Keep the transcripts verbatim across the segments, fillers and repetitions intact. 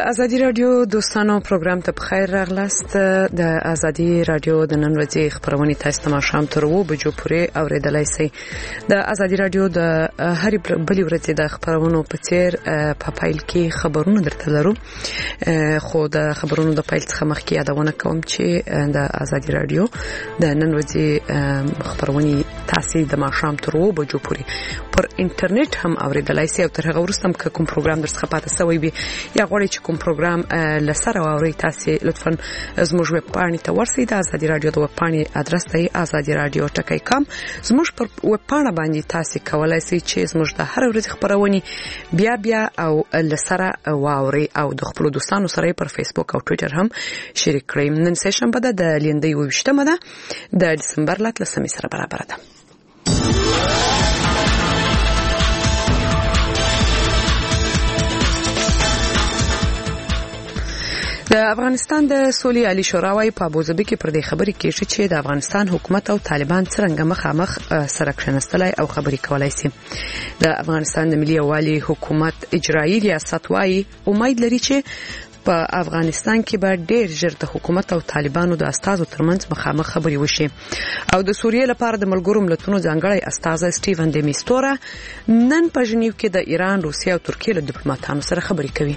ازادي رادیو دوستانو پروګرام ته بخیر راغلاست. د ازادي رادیو د نن ورځې خبرونه تاسو ته شام تر و بجو پورې اوریدلای شئ. د ازادي رادیو د هر بلې ورځې د خبرونو په څیر په فایل کې خبرونه درته لرو، خو د خبرونو د فایل څخه مخکې یادونه کوم چې د ازادي رادیو د نن ورځې خبرونه تاسو د شام تر و بجو پورې پر انټرنیټ هم اوریدلای شئ او تر هغه وروسته کوم پروګرام درڅخه پاتې شوی وي یا غواړئ چې کوم پروګرام لسره واورئ، تاسو لطفاً زموږ ویب پاڼې ته ورسئ. د ازادي رادیو د ویب پاڼې ادرس دی azadi radio dot com. زموږ پر ویب پاڼه باندې تاسو کولای شئ چې زموږ د هر ورځې خبرونه بیا بیا او لسره واورئ او د خپل دوستانو سره پر فیسبوک او ټوئیټر هم شریک کړئ. نن سه شنبه ده، د لیندۍ ویشتمه ده د دسمبر لسمه سره برابر ده. د افغانستان د سولې عالی شورا وايي په ابوظبي کې پر دې خبرې کېږي چې د افغانستان حکومت او طالبان څنګه مخامخ سره کښېنستلای او خبرې کولای شي. د افغانستان د ملي یووالي حکومت اجرایي ریاست وايي امید لري چې په افغانستان کې به ډېر ژر د حکومت او طالبانو د استازو ترمنځ مخامخ خبرې وشي او د سوریې لپاره د ملګرو ملتونو ځانګړی استاذ سټیفن د میستورا نن په ژنیو کې د ایران، روسیې او ترکیې له ډیپلوماټانو سره خبرې کوي.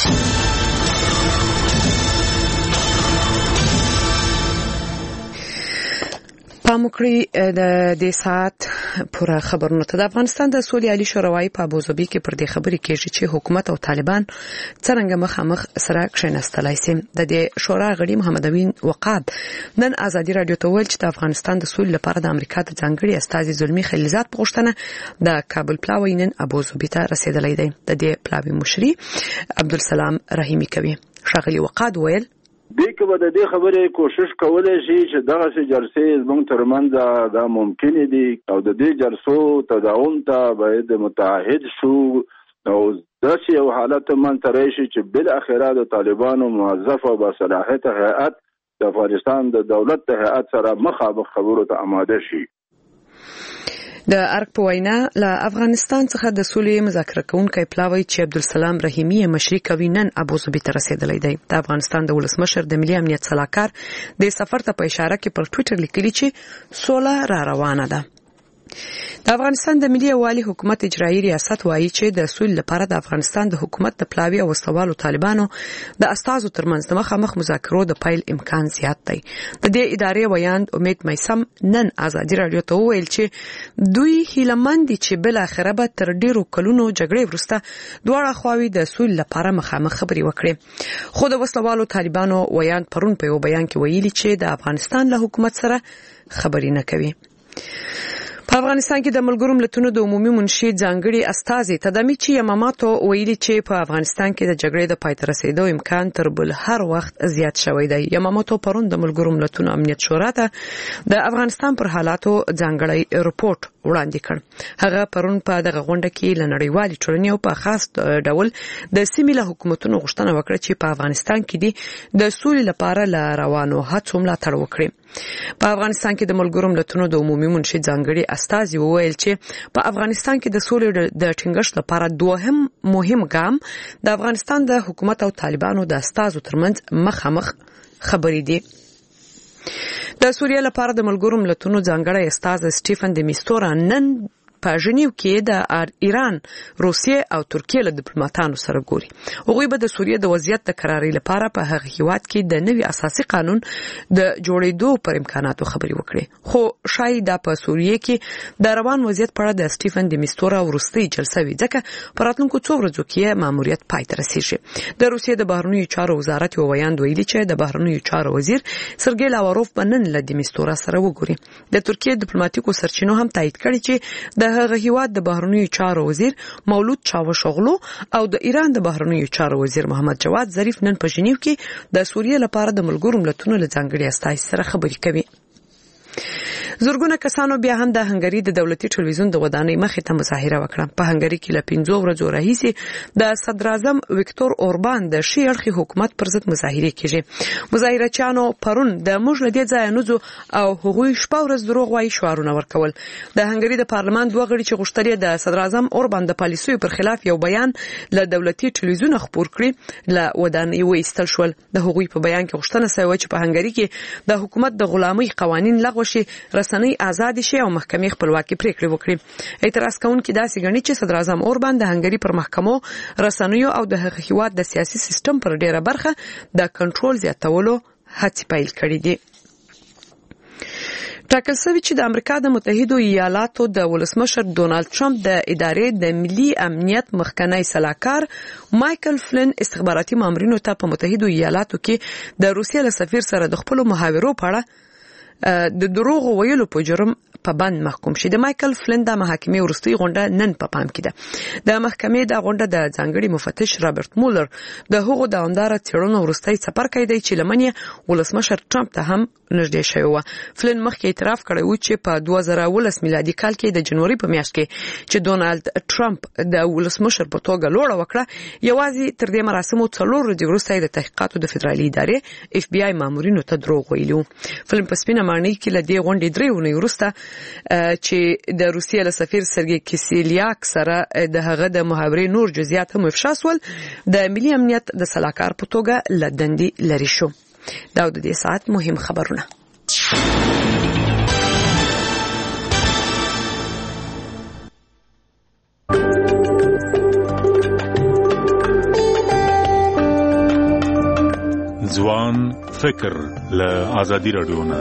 پاموکړی د دې سات پوره خبرونه ته. د افغانستان د سولې عالی شورا وايي په ابوظبي کې پر دې خبرې کېږي چې حکومت او طالبان څنګه مخامخ سره کښېنستلای شي. د دې شورا غړي محمد امین وقاد نن ازادي رادیو ته ویل چې د افغانستان د سولې لپاره د امریکا د ځانګړي استازي زلمی خلیلزاد په غوښتنه د کابل پلاوی نن ابوظبي ته رسیدلی دی. د دې پلاوی مشري عبدالسلام رحیمی کوي. ښاغلي وقاد ویل دې کې به د دې خبرې کوشش کولای شي چې دغه سي جلسې زموږ ترمنځ دا ممکن دي او د دې جلسو تداوم ته باید متعهد شو او داسې یو حالت منځته راشي چې بل اخره د طالبانو موظف او باصلاحیت هیئت د افغانستان د دولت د هیئت سره مخابخ خبرو ته آماده شي. د ارګ په وینا له افغانستان څخه د سولې مذاکره کوونکی پلاوی چې عبدالسلام رحیمی مشري کوي نن ابوظبي ته رسیدلی دی. د افغانستان د ولسمشر د ملي امنیت صلاحکار د سفر ته په اشاره کې پر ټوئیټر لیکلي چې سوله را روانه ده. د افغانستان د ملي یووالي حکومت اجرایي ریاست وايي چې د سولې لپاره د افغانستان د حکومت د پلاوی او استوالو طالبانو د استازو ترمنځ د مخامخ مذاکرو د پیل امکان زیات دی. د دې ادارې ویاند امید میسم نن ازادي رادیو ته ویل چې دوی هیلهمند دي چې بل اخره به تر ډیرو کلونو جګړې وروسته دواړه خواوې د سولې لپاره مخامخ خبرې وکړي. خو د استوالو طالبانو ویاند پرون په یو بیان کې ویلي چې د افغانستان له حکومت سره خبرې نه کوي. په افغانستان کې د ملګرو ملتونو د عمومي منشي ځانګړي استازي تدامیچی یاماماتو ویلي چې په افغانستان کې د جګړې د پای ته رسیدو امکان تر بل هر وخت زیات شوی دی. یاماماتو پرون د ملګرو ملتونو امنیت شورا ته د افغانستان پر حالاتو ځانګړی رپورټ وړاندې کړ. هغه پرون په دغه غونډه کې له نړیوالې ټولنې او په خاص ډول د سیمې له حکومتونو غوښتنه وکړه چې په افغانستان کې د سولې لپاره له روانو هڅو ملاتړ وکړي. په افغانستان کې د ملګرو ملتونو د عمومي منشي ځانګړي استازي وویل چې په افغانستان کې د سولې د ټینګښت لپاره دوهم مهم ګام د افغانستان د حکومت او طالبانو د استازو ترمنځ مخامخ خبرې دي. د سوریې لپاره د ملګرو ملتونو ځانګړی استاذ سټیفن د میستورا نن په ژنیو کې د ایران، روسیې او ترکیې له ډیپلوماټانو سره ګوري. هغوی به د سوریې د وضعیت د قرارۍ لپاره په هغه هیواد کې د نوي اساسي قانون د جوړېدو پر امکاناتو خبرې وکړي. خو شاید دا په سوریې کې د روان وضعیت په اړه د سټیفن د میستورا وروستۍ جلسه وي، ځکه په راتلونکو څو ورځو کې ماموریت پای ته رسیږي. د روسیې د بهرنیو چارو وزارت یو ویاند ویلي چې د بهرنیو چارو وزیر سرګی لاواروف به نن له د میستورا سره وګوري. د ترکیې ډیپلوماټیکو سرچینو هم تایید کړي چې د هغه هیواد د بهرنیو چارو وزیر مولود چاوشوغلو او د ایران د بهرنیو چارو وزیر محمد جواد ظریف نن په ژنیو کې د سوریې لپاره د ملګرو ملتونو له ځانګړي استازي سره خبرې کوي. زورګونه کسانو بیا هم د هنګری د دولتي ټلویزیون د ودانۍ مخې ته مظاهره وکړه. په هنګری کې له پنځو ورځو راهیسې د صدر اعظم وکتور اوربان د شي اړخي حکومت پر ضد مظاهره کیږي. مظاهرچیانو پرون د موږ له دې ځای نوځو او هغوی شپه ورځ دروغ وایي شعارونه ورکول. د هنګری د پارلمان دوه غړي چې غوښتل د صدر اعظم اوربان د پالیسیو پر خلاف یو بیان له دولتي ټلویزیون خبر کړی له ودانۍ وایستل شول. د هغوی په بیان کې غوښتنه شوې چې په هنګری کې د حکومت د غلامۍ قوانين لغوه شي، رسنۍ آزاد شي او محکمې خپلواکي پریکړې وکړي. اعتراض کوونکي داسې ګڼي چې صدر اعظم اوربان د هنګری پر محکمو، رسنیو او د هغه د سیاسي سیستم پر ډیره برخه د کنټرول زیاتولو هڅې پیل کړې دي. ټاکل شوی چې د امریکا د متحده ایالاتو د ولسمشر ډونالد ټرمپ د ادارې د ملي امنیت مخکنی سلاکار مایکل فلن استخباراتي مامورینو ته په متحده ایالاتو کې د روسیې له سفیر سره د خپل محاورو په اړه د دروغ ویلو په جرم په بند محکوم شي. د مایکل فلن د محاکمې وروستۍ غونډه نن په پام کې ده. د محکمې د غونډه د ځانګړي مفتش رابرټ مولر د هغو دوامدار څېړنو وروستۍ څپرکی دی چې لمنې ولسمشر ټرمپ ته هم نږدې شوی و. فلن مخکې اعتراف کړی و چې په دوه زره ولس میلادي کال کې د جنوري په میاشت کې چې ډونالد ټرمپ د ولسمشر په توګه لوړه وکړه، یوازې تر دې مراسمو څلور ورځې وروسته د تحقیقاتو د فدرالي ادارې اف بی آی مامورینو ته دروغ ویلي. فلن په سپینه ماڼۍ کې له دې غونډې درې اونۍ وروسته چې د روسیې له سفیر سرګي کیسلیاک سره د هغه د محاورې نور جزئیات هم افشا شول، د ملي امنیت د سلاکار په توګه لدندې لري شو. دا د دې ساعت مهم خبرونه. ځوان فکر له آزادي رادیو نه.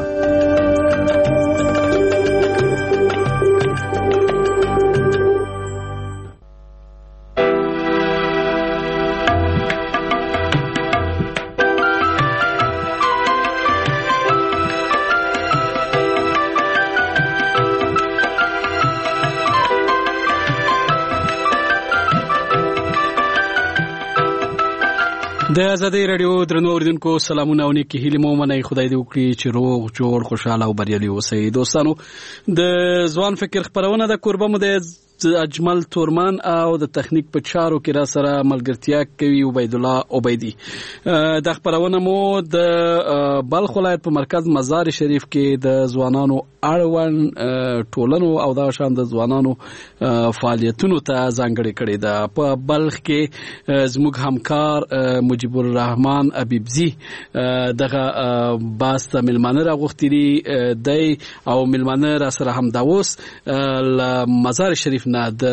د آزادۍ رادیو درنو اوریدونکو سلامونه او نیکی هیله مو منئ. خدای دې وکړي چې روغ جوړ خوشاله او بریالي اوسئ. دوستانو د ځوان فکر خبرونه د کوربه مو د اجمل تورمان او د تخنیک په چارو کې را سره ملګرتیا کوي عبید الله عبیدی. د خبرونه مو د بلخ ولایت په مرکز مزار شریف کې د ځوانانو اړوند ټولنو او د شان د ځوانانو فعالیتونو ته ځانګړې کړې ده. په بلخ کې زموږ همکار مجيب الرحمن ابيبزي دغه باسته ملمانه راغوښتي دی او ملمانه را سره هم داوس ل مزار شریف نه د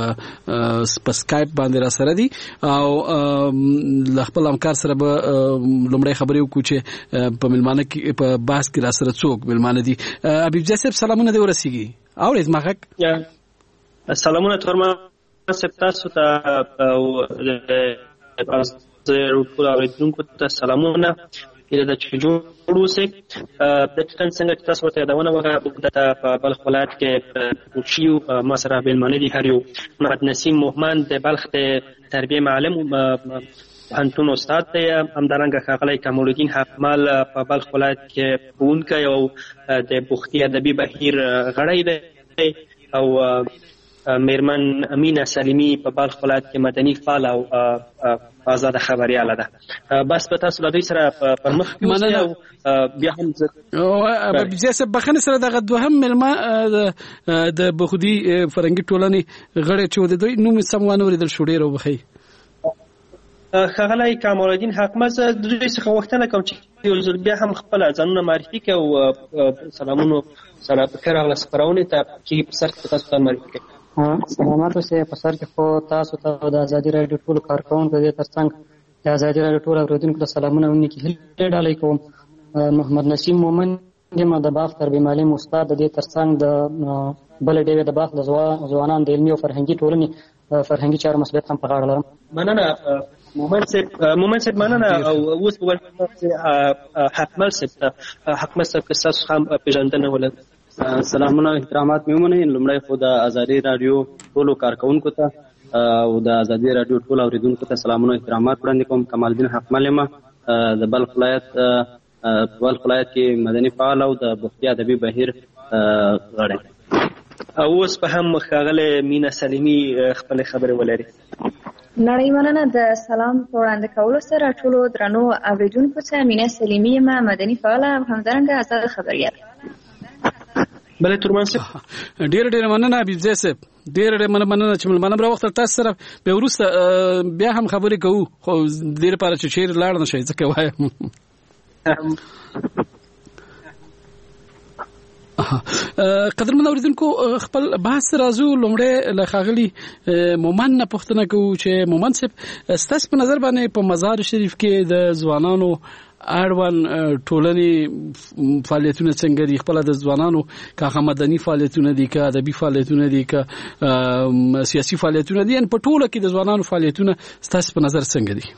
سکایپ باندې را سره دي او ل خپل همکار سره به لومړی خبرې وکړو چې په ملمانه کې په باس کې را سره څوک ملمانه دي. ابيبزي صاحب سلامونه دې ورسیږي. اورید ماخک سلامونه تورما صاحب تاسو ته او ټول اوریدونکو ته سلامونه. د چجوړو سه د څنګه څنګه تاسو ته داونه وغه د په بلخ ولایت کې پوښیو مسره بلمنه دي هر یو محمد نسیم محمد د بلخ د تربیه معلم انتون استاد ته همدارنګه خاغلی کمال الدین حکمل په بلخ ولایت کې پونکه او د بوختي ادبي بهیر غړی دی او میرمن امینه سلیمی په بلخ ولایت کې مدني فعال او آزاد خبرياله ده. بس په تاسو د دوی سره پر مخ کې او بیا هم او ابيبزي صاحب بخنه سره دغه دوهم ملما د بخودي فرنګي ټولنې غړي چې د دوی نوم سموانه ورېدل شو ډیر وبخي. خغلای کمال الدین حکمت د دوی څخه وختنه کوم چې یو ځل بیا هم خپل ځانونه معرفي کوي او سلامونه سره بخیر اغله سپراونه ته چې په سر کې تاسو ته معرفي کوي. سلامات اوسئ. په سر کې خو تاسو ته د آزادۍ رادیو ټول کارکونکو د ترڅنګ د آزادۍ رادیو ټول اوریدونکو ته سلامونه او نیکی هیله ډالۍ کوم. محمد نسیم مومن د مدباغ تربیه معلم استاد د دې ترڅنګ د بل ډېر د باغ د ځوانان د علمي او فرهنګي ټولنې فرهنګي چارو مسؤلیت هم په غاړه لرم. مننه مومن صاحب مومن صاحب مننه او اوس په ول حکمل صاحب حکمل صاحب تاسو هم پیژندنه ولر. سلامونه احترامات میومنه. لمړی خو د آزادۍ رادیو ټولو کارکونکو ته او د آزادۍ رادیو ټول اوریدونکو ته سلامونه احترامات وړاندې کوم. کمال الدین حکمل یم د بلخ ولایت په بلخ ولایت کې مدني فعال او د بوختي ادبي بهیر غړی. اوس په هم ښاغلې مینا سلیمي خپلې خبرې ولري. نړۍ مننه. د سلام په وړاندې کولو سره ټولو درنو اورېدونکو ته مینا سلیمي یم، مدني فعاله او همدارنګه آزاد خبریال. بله تورمان صاحب ډېر ډېر مننه حبیبزی صاحب، ډېر ډېر مننه چې ملمانه بر وخت تاسو سره به وروسته بیا هم خبرې کوو، خو دې لپاره چې چیرې لاړ نه شئ ځکه وایم قدرمن اوریدونکو خپل بحث راځو. لومړی له ښاغلي مومن نه پوښتنه کوو چې مومن صاحب ستاسو په نظر باندې په مزار شریف کې د ځوانانو اړوند ټولنې فعالیتونه څنګه دي؟ خپل د ځوانانو که مدني فعالیتونه دي، که ادبي فعالیتونه دي، که سیاسي فعالیتونه دي، په ټوله کې د ځوانانو فعالیتونه ستاسو په نظر څنګه دي؟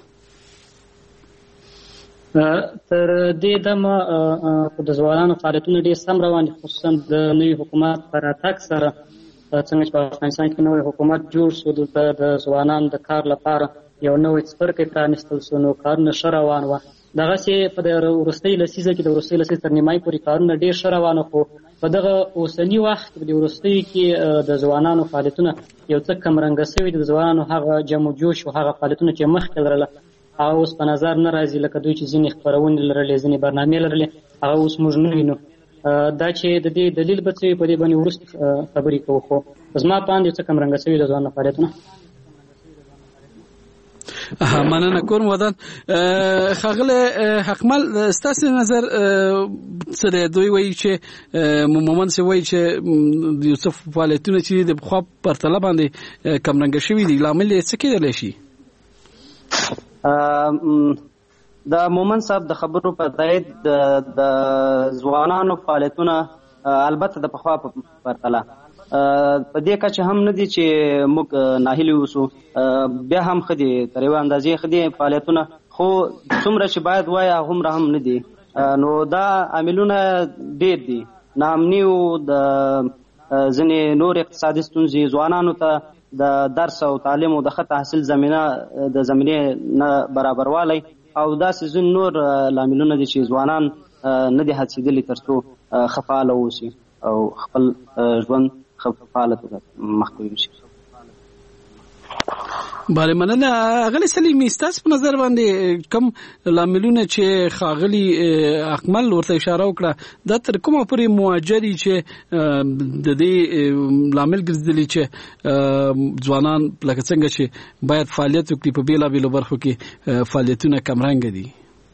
تر دې دمه د ځوانانو فعالیتونه ډېر سم روان دي، خصوصا د نوي حکومت په راتګ سره. څنګه چې په افغانستان کې نوی حکومت جوړ شو، دلته د ځوانانو د کار لپاره یو نوی څپرکی پرانیستل شو، نو کارونه ښه روان وه. دغسې په د وروستۍ لسیزه کې د وروستۍ لسیزې تر نیمایي پورې کارونه ډېر ښه روان وو، خو په دغه اوسني وخت کې د وروستیو کې د ځوانانو فعالیتونه یو څه کمرنګه شوي دي. د ځوانانو هغه جم و جوش او هغه فعالیتونه چې مخکې لرله هغه اوس په نظر نه راځي، لکه دوی چې ځینې خپرونې لرلې، ځینې برنامې لرلې، هغه اوس موږ نه وینو. دا چې د دې دلیل به څه وي، په دې باندې وروسته خبرې کوو، خو زما په اند یو څه کمرنګه شوي د ځوانانو فعالیتونه. مننه کوم ودان. ښاغلی حقمل ستاسو نظر څه دی؟ دوی وایي چې مومن صاحب وایي چې یو څه فعالیتونه چې د پخوا پرتله باندې کمرنګه شوي دي، لامل یې څه کېدلی شي؟ د مومن صاحب د خبرو په تایید د ځوانانو فعالیتونه البته د پخوا په پرتله په دې کچه هم نه دي چې موږ ناهیلي اوسو، بیا هم ښه دي، تر یوې اندازې ښه دي فعالیتونه، خو څومره چې باید وایه هومره هم نه دي. نو دا عاملونه ډېر دي، ناامني او د ځینې نور اقتصادي ستونزې، ځوانانو ته د درس او تعلیم او د ښه تحصیل زمینه د زمینې نه برابروالی، او داسې ځینې نور لاملونه دي چې ځوانان نه دي هڅېدلي تر څو ښه فعاله واوسي او خپل ژوند ښه فعاله توګه مخته یوسي. بله مننه. ښاغلی سلیمي ستاسو په نظر باندې کوم لاملونه چې ښاغلي اکمل ورته اشاره وکړه دا تر کومه پورې موجه دي چې د دې لامل ګرځېدلي چې ځوانان لکه څنګه چې باید فعالیت وکړي په بېلابېلو برخو کې فعالیتونه کمرنګه دي؟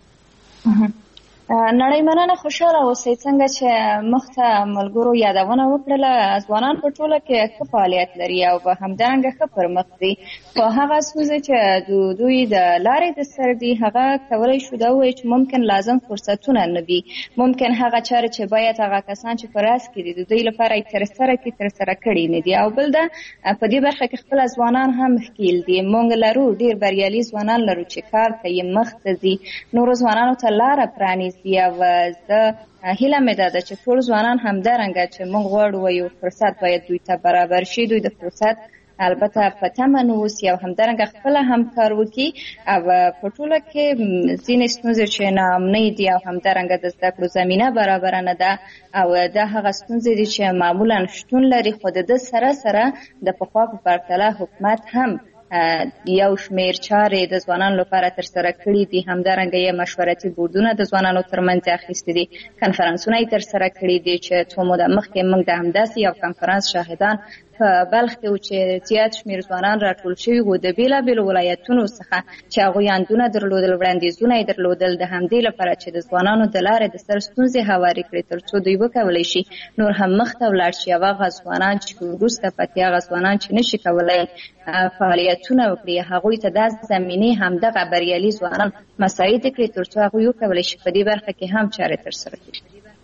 نړۍ مننه. خوشحاله اوسئ. څنګه چې مخته ملګرو یادونه وکړله، ځوانان په ټوله کې ښه فعالیت لري او په همدارنګه ښه پرمخ دي، خو هغه ستونزې چې دوی د لارې د سر دي هغه کولی شو دا ووایي چې ممکن لازم فرصتونه نه دي، ممکن هغه چارې چې باید هغه کسان چې په راس کې دي د دوی لپاره یې ترسره کړي ترسره کړي نه دي. او بل دا په دې برخه کې خپله ځوانان هم ښکیل دي. موږ لرو ډېر بریالي ځوانان لرو چې کار کوي، مخته ځي، نورو ځوانانو ته لاره پرانیزي. او زه هیله مې دا ده چې ټول ځوانان همدارنګه چې موږ غواړو یو فرصت باید دوی ته برابر شي، دوی د فرصت البته په تمه نه اوسي او همدارنګه خپله هم کار وکړي. او په ټوله کې ځینې ستونزې چې ناامنۍ دي او همدارنګه د زده کړو زمینه برابره نه ده، او دا هغه ستونزې دي چې معمولا شتون لري، خو د ده سره سره د پخوا په پرتله حکومت هم یو شمیر چارې د ځوانانو لپاره ترسره کړي دي. همدارنګه یې مشورتي بورډونه د ځوانانو ترمنځ اخیستي دي، کنفرانسونه یې ترسره کړي دي چې څو موده مخکې موږ د همداسې یو کنفرانس شاهدان په بلخ کې و چې زیات شمیر ځوانان راټول شوي وو د بېلابېلو ولایتونو څخه چې هغوی اندونه درلودل، وړاندیزونه یې درلودل د همدې لپاره چې د ځوانانو د لارې د سر ستونزې هوارې کړي تر څو دوی وکولی شي نور هم مخته ولاړ شي. او هغه ځوانان چې وروسته پاتې هغه ځوانان چې نشي کولی فعالیتونه وکړي هغوی ته دا زمینې همدغه بریالي ځوانان مساعد کړي تر څو هغوی وکولی شي په دې برخه کې هم چارې ترسره کړي.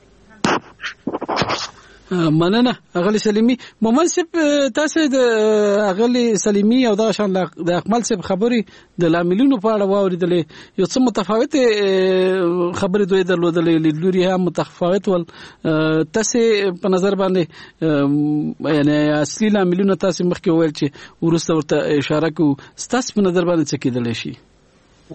مننه اغلی سلیمی. مومن صاحب تاسو د اغلی سلیمی او د شان د اکمل صاحب خبري د لاملونو په اړه واوریدلې، یو څه متفاوت خبرې دوی درلودلې، لیدلوري هم متفاوت ول. تاسو په نظر باندې یعنی اصلي لاملونه تاسو مخکې وویل چې ورسته ورته اشاره کو، تاسو په نظر باندې څه کېدلی شي؟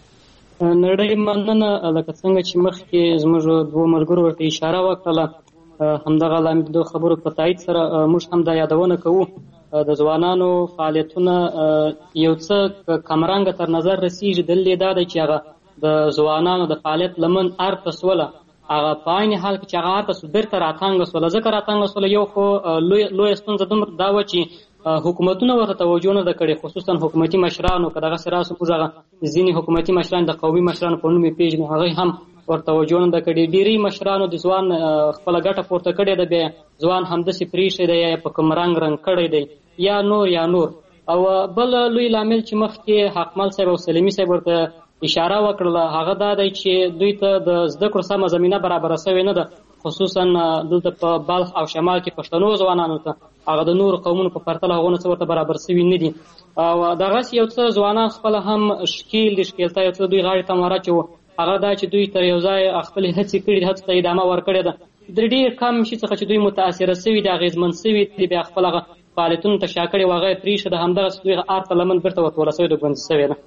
نړۍ مننه. لکه څنګه چې مخکې زموږ دوه ملګرو ورته اشاره وکړله، همدغه لامل د خبرو په تایید سره موږ هم دا یادونه کوو د ځوانانو فعالیتونه یو څه کمرنګه تر نظر رسیږي. دلیل دا دی چې هغه د ځوانانو د فعالیت لمن ارته سوله، هغه په عین حال کې چې هغه ارته بیرته راتانګه سوله. ځکه راتانګه سوله یو خو لویه ستونزه دومره دا وه چې حکومتونه ورته توجه نه ده کړې، خصوصا حکومتي مشرانو. که دغسې راسو موږ هغه ځینې حکومتي مشران د قومي مشرانو په نوم یې پېژنو، هغوی هم ورته توجه نه ده کړې. ډېری مشرانو د ځوان خپله ګټه پورته کړې ده، بیا ځوان همداسې پرېښی دی، یا په کوم رنګ رنګ کړی دی، یا نور یا نور. او بل لوی لامل چې مخکې حقمل صاحب او سلیمي صاحب ورته اشاره وکړله هغه دا دی چې دوی ته د زده کړو سمه زمینه برابره سوې نه ده، خصوصا دلته په بلخ او شمال کې پښتنو ځوانانو ته هغه د نورو قومونو په پرتله هغونه څه ورته برابر سوي نه دي. او دغسې یو څه ځوانان خپله هم ښکیل دي، ښکیلتا یو څه دوی غاړې ته واچوو. هغه دا چې دوی تر یو ځای خپلې هڅې کړي دي، هڅو ته ادامه ورکړې ده. د ډېر کم شي څخه چې دوی متاثره سوي دي، اغېزمن سوي دي، بیا خپل هغه فعالیتونو ته شا کړې و، هغه یې پرېښې ده، همدغسې دوی ار ته لمن بېرته ورټوله سوې ده، ګونځې سوې ده.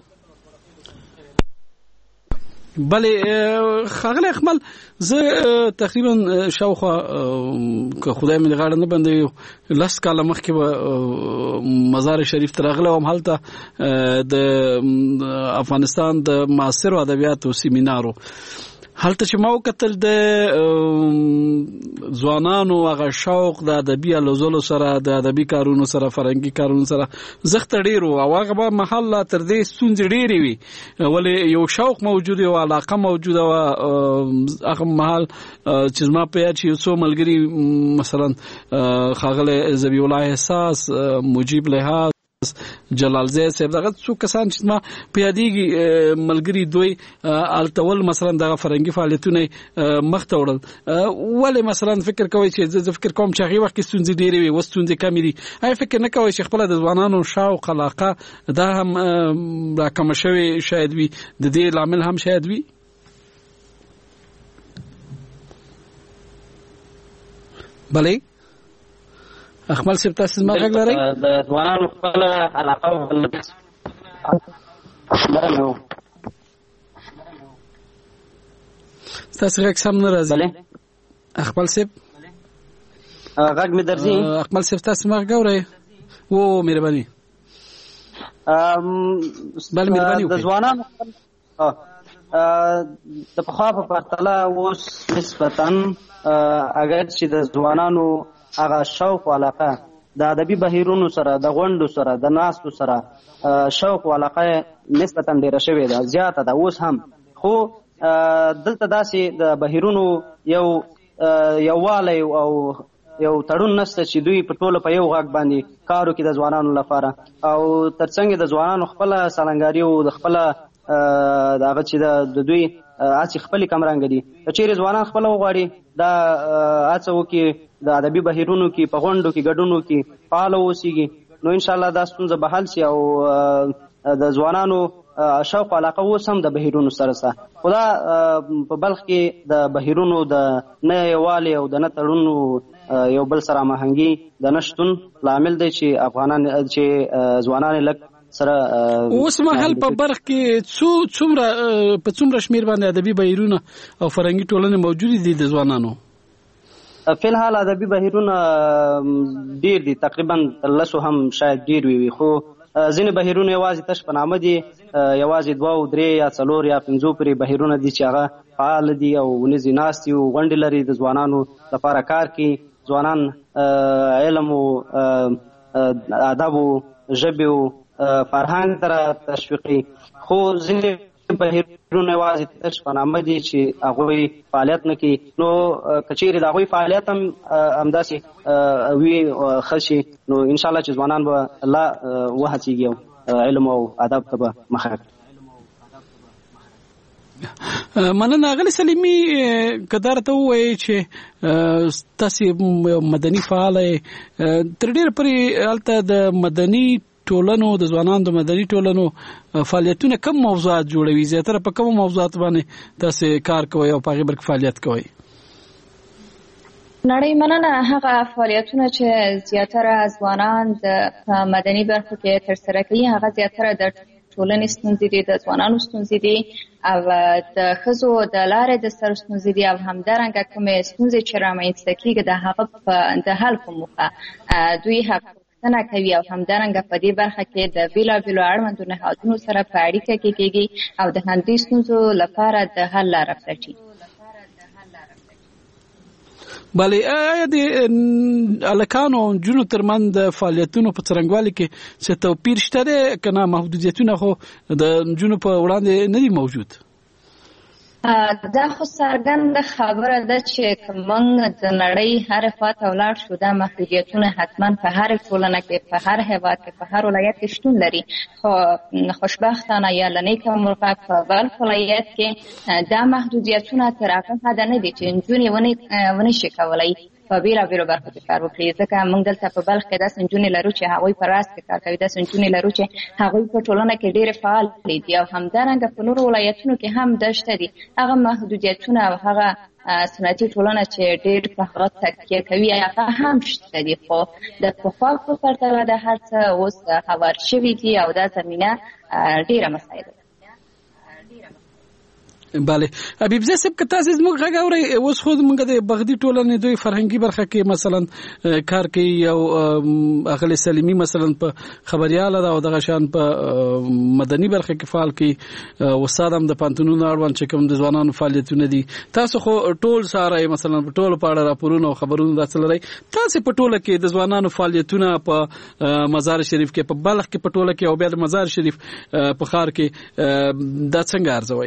بله ښاغلی اکمل، زه تقریبا شاوخوا که خدای مې د غاړه نه بندوي لس کاله مخکې به مزار شریف ته راغلی وم. هلته د افغانستان د معاصرو ادبیاتو سیمینارو هلته چې ما وکتل د ځوانانو هغه شوق د ادبي الوزلو سره، د ادبي کارونو سره، فرهنګي کارونو سره زښته ډېر و، او هغه به مهال لا تر دې ستونزې ډېرې وي، ولې یو شوق موجود و، علاقه موجوده وه. هغه مهال چې زما په یاد چې یو څو ملګري مثلا ښاغلی ذبیح الله احساس، مجیب لحاظ، جلال زید صاحب، دغه څو کسان چې ما په یادېږي ملګري دوی التول مثلا دغه فرهنګي فعالیتونه مخ ته وړل. ولې مثلا فکر کوئ چې زه فکر کوم چې هغې وخت کې ستونزې ډېرې وي، اوس ستونزې کمې دي؟ آیا فکر نه کوئ چې خپله د ځوانانو شوق علاقه دا هم راکمه شوې شاید وي، د دې لامل هم شاید وي؟ بلې اکمل صاحب تاسو زما غږ لرئ؟ د ځوانانو خپله علاقه ستاسو غږ سم نه راځي اکمل صاحب. غږ مې درځي اکمل صاحب، تاسو ما غږ اورئ؟ او مهرباني بله مهرباني د ځوانانو د پخوا په پرتله اوس نسبتا اگر چې د ځوانانو هغه شوق او علاقه د ادبي بهیرونو سره، د غونډو سره، د ناستو سره شوق او علاقه نسبتا ډېره شوې ده، زیاته ده اوس هم. خو دلته داسې د بهیرونو یو یووالی او یو تړون نشته چې دوی په ټوله په یو غږ باندې کار وکړي د ځوانانو لپاره، او ترڅنګ د ځوانانو خپله سالنګاري او د خپله دغه چې د دوی هڅې خپلې کمرنګه دي. که چیرې ځوانان خپله وغواړي دا هڅه وکړي د ادبي بهیرونو کې، په غونډو کې، ګډونو کې فعاله اوسېږي، نو انشاءالله دا ستونزه به حل شي، او د ځوانانو شوق علاقه اوس هم د بهیرونو سره سره. خو دا په بلخ کې د بهیرونو د نه یووالي او د نه تړونو یو بل سره هماهنګي د نه شتون لامل دی چې افغانان چې ځوانان لږ سره اوس مهال په برخ کې څومره په څومره شمېر باندې ادبي بهیرونه او فرهنګي ټولنې موجودې دي د ځوانانو؟ فی الحال ادبي بهیرونه ډېر دي، تقریبا تر لسو هم شاید ډېر وي، خو ځینې بهیرونه یوازې تش په نامه دي، یوازې دوه او درې یا څلور یا پنځو پورې بهیرونه دي چې هغه فعال دي او ونیزې ناستې او غونډې لري، د ځوانانو لپاره کار کوي، ځوانان علم او ادب او ژبې او فرهنګ ته تشویقي. خو ځینې بهیرونه یوازې تش په نامه دي چې هغوی فعالیت نه کوي، نو که چیرې د هغوی فعالیت هم همداسې وي ښه شي، نو انشاءالله چې ځوانان به الله وهڅېږي او علم او ادب ته به مخه کړي. مننه. اغلی سلیمي، که دا راته ووایې چې تاسې مدني فعاله تر ډېره پورې هلته د مدني ټولنو د ځوانانو د مدني ټولنو فعالیتونه کم موضوعات جوړوي؟ زیاتره په کومو موضوعات باندې تاسې کار کوئ او په هغې برخې فعالیت کوئ؟ نړۍ مننه. هغه فعالیتونه چې زیاتره ځوانان د مدني برخو کې ترسره کوي هغه زیاتره د ټولنې ستونزې دي، د ځوانانو ستونزې دي او د ښځو د لارې د سر ستونزې دي او همدارنګه کومې ستونزې چې رامنځته کېږي د هغه د حل په موخه دوی حقیقتونه کوي او همدارنګه په دې برخه کې د بېلابېلو اړوندو نهادونو سره په اړیکه کې کېږي او د همدې ستونزو لپاره د حل لاره پلټي. بله، آیا د هلکانو او نجونو ترمنځ د فعالیتونو په څرنګوالي کې څه توپیر شته دی که نه محدودیتونه خو د نجونو په وړاندې نه دي موجود؟ دا خو څرګنده خبره ده چې که موږ د نړۍ هرې خواته ولاړ شو دا محدودیتونه حتما په هرې ټولنه کې په هر هېواد کې په هر ولایت کې شتون لري، خو خوشبختانه یا له نیکه مرغه په بلخ ولایت کې دا محدودیتونه تر هغه حده نه دي چې نجونې ونه شي کولی په بېلابېلو برخو کې کار وکړي. ځکه موږ دلته په بلخ کې داسې نجونې لرو چې هغوی په راز کې کار کوي، داسې نجونې لرو چې هغوی په ټولنه کې ډېرې فعالې دي او همدارنګه په نورو ولایتونو کې هم دا شته دي. هغه محدودیتونه او هغه سنتي ټولنه چې ډېر په هغه تکیه کوي هغه هم شته دي، خو د پخوا په پرتله د هر څه اوس هوار شوي دي او دا زمینه ډېره مساعده ده. بله، حبیبزه صاحب که تاسو زموږ غږ اورئ، اوس خو موږ د بغدادي ټولنې دوی فرهنګي برخه کې مثلا کار کوي او اغلی سلیمی مثلا په خبرياله ده او دغه شان په مدني برخه کې فعال کوي، استاد هم د پانتونونو اړوند چې کوم د ځوانانو فعالیتونه دي. تاسو خو ټول ساره مثلا په ټول په اړه راپورونه او خبرونه داسې لري، تاسو په ټوله کې د ځوانانو فعالیتونه په مزار شریف کې په بلخ کې په ټوله کې او بیا د مزار شریف په ښار کې دا څنګه ارزوي؟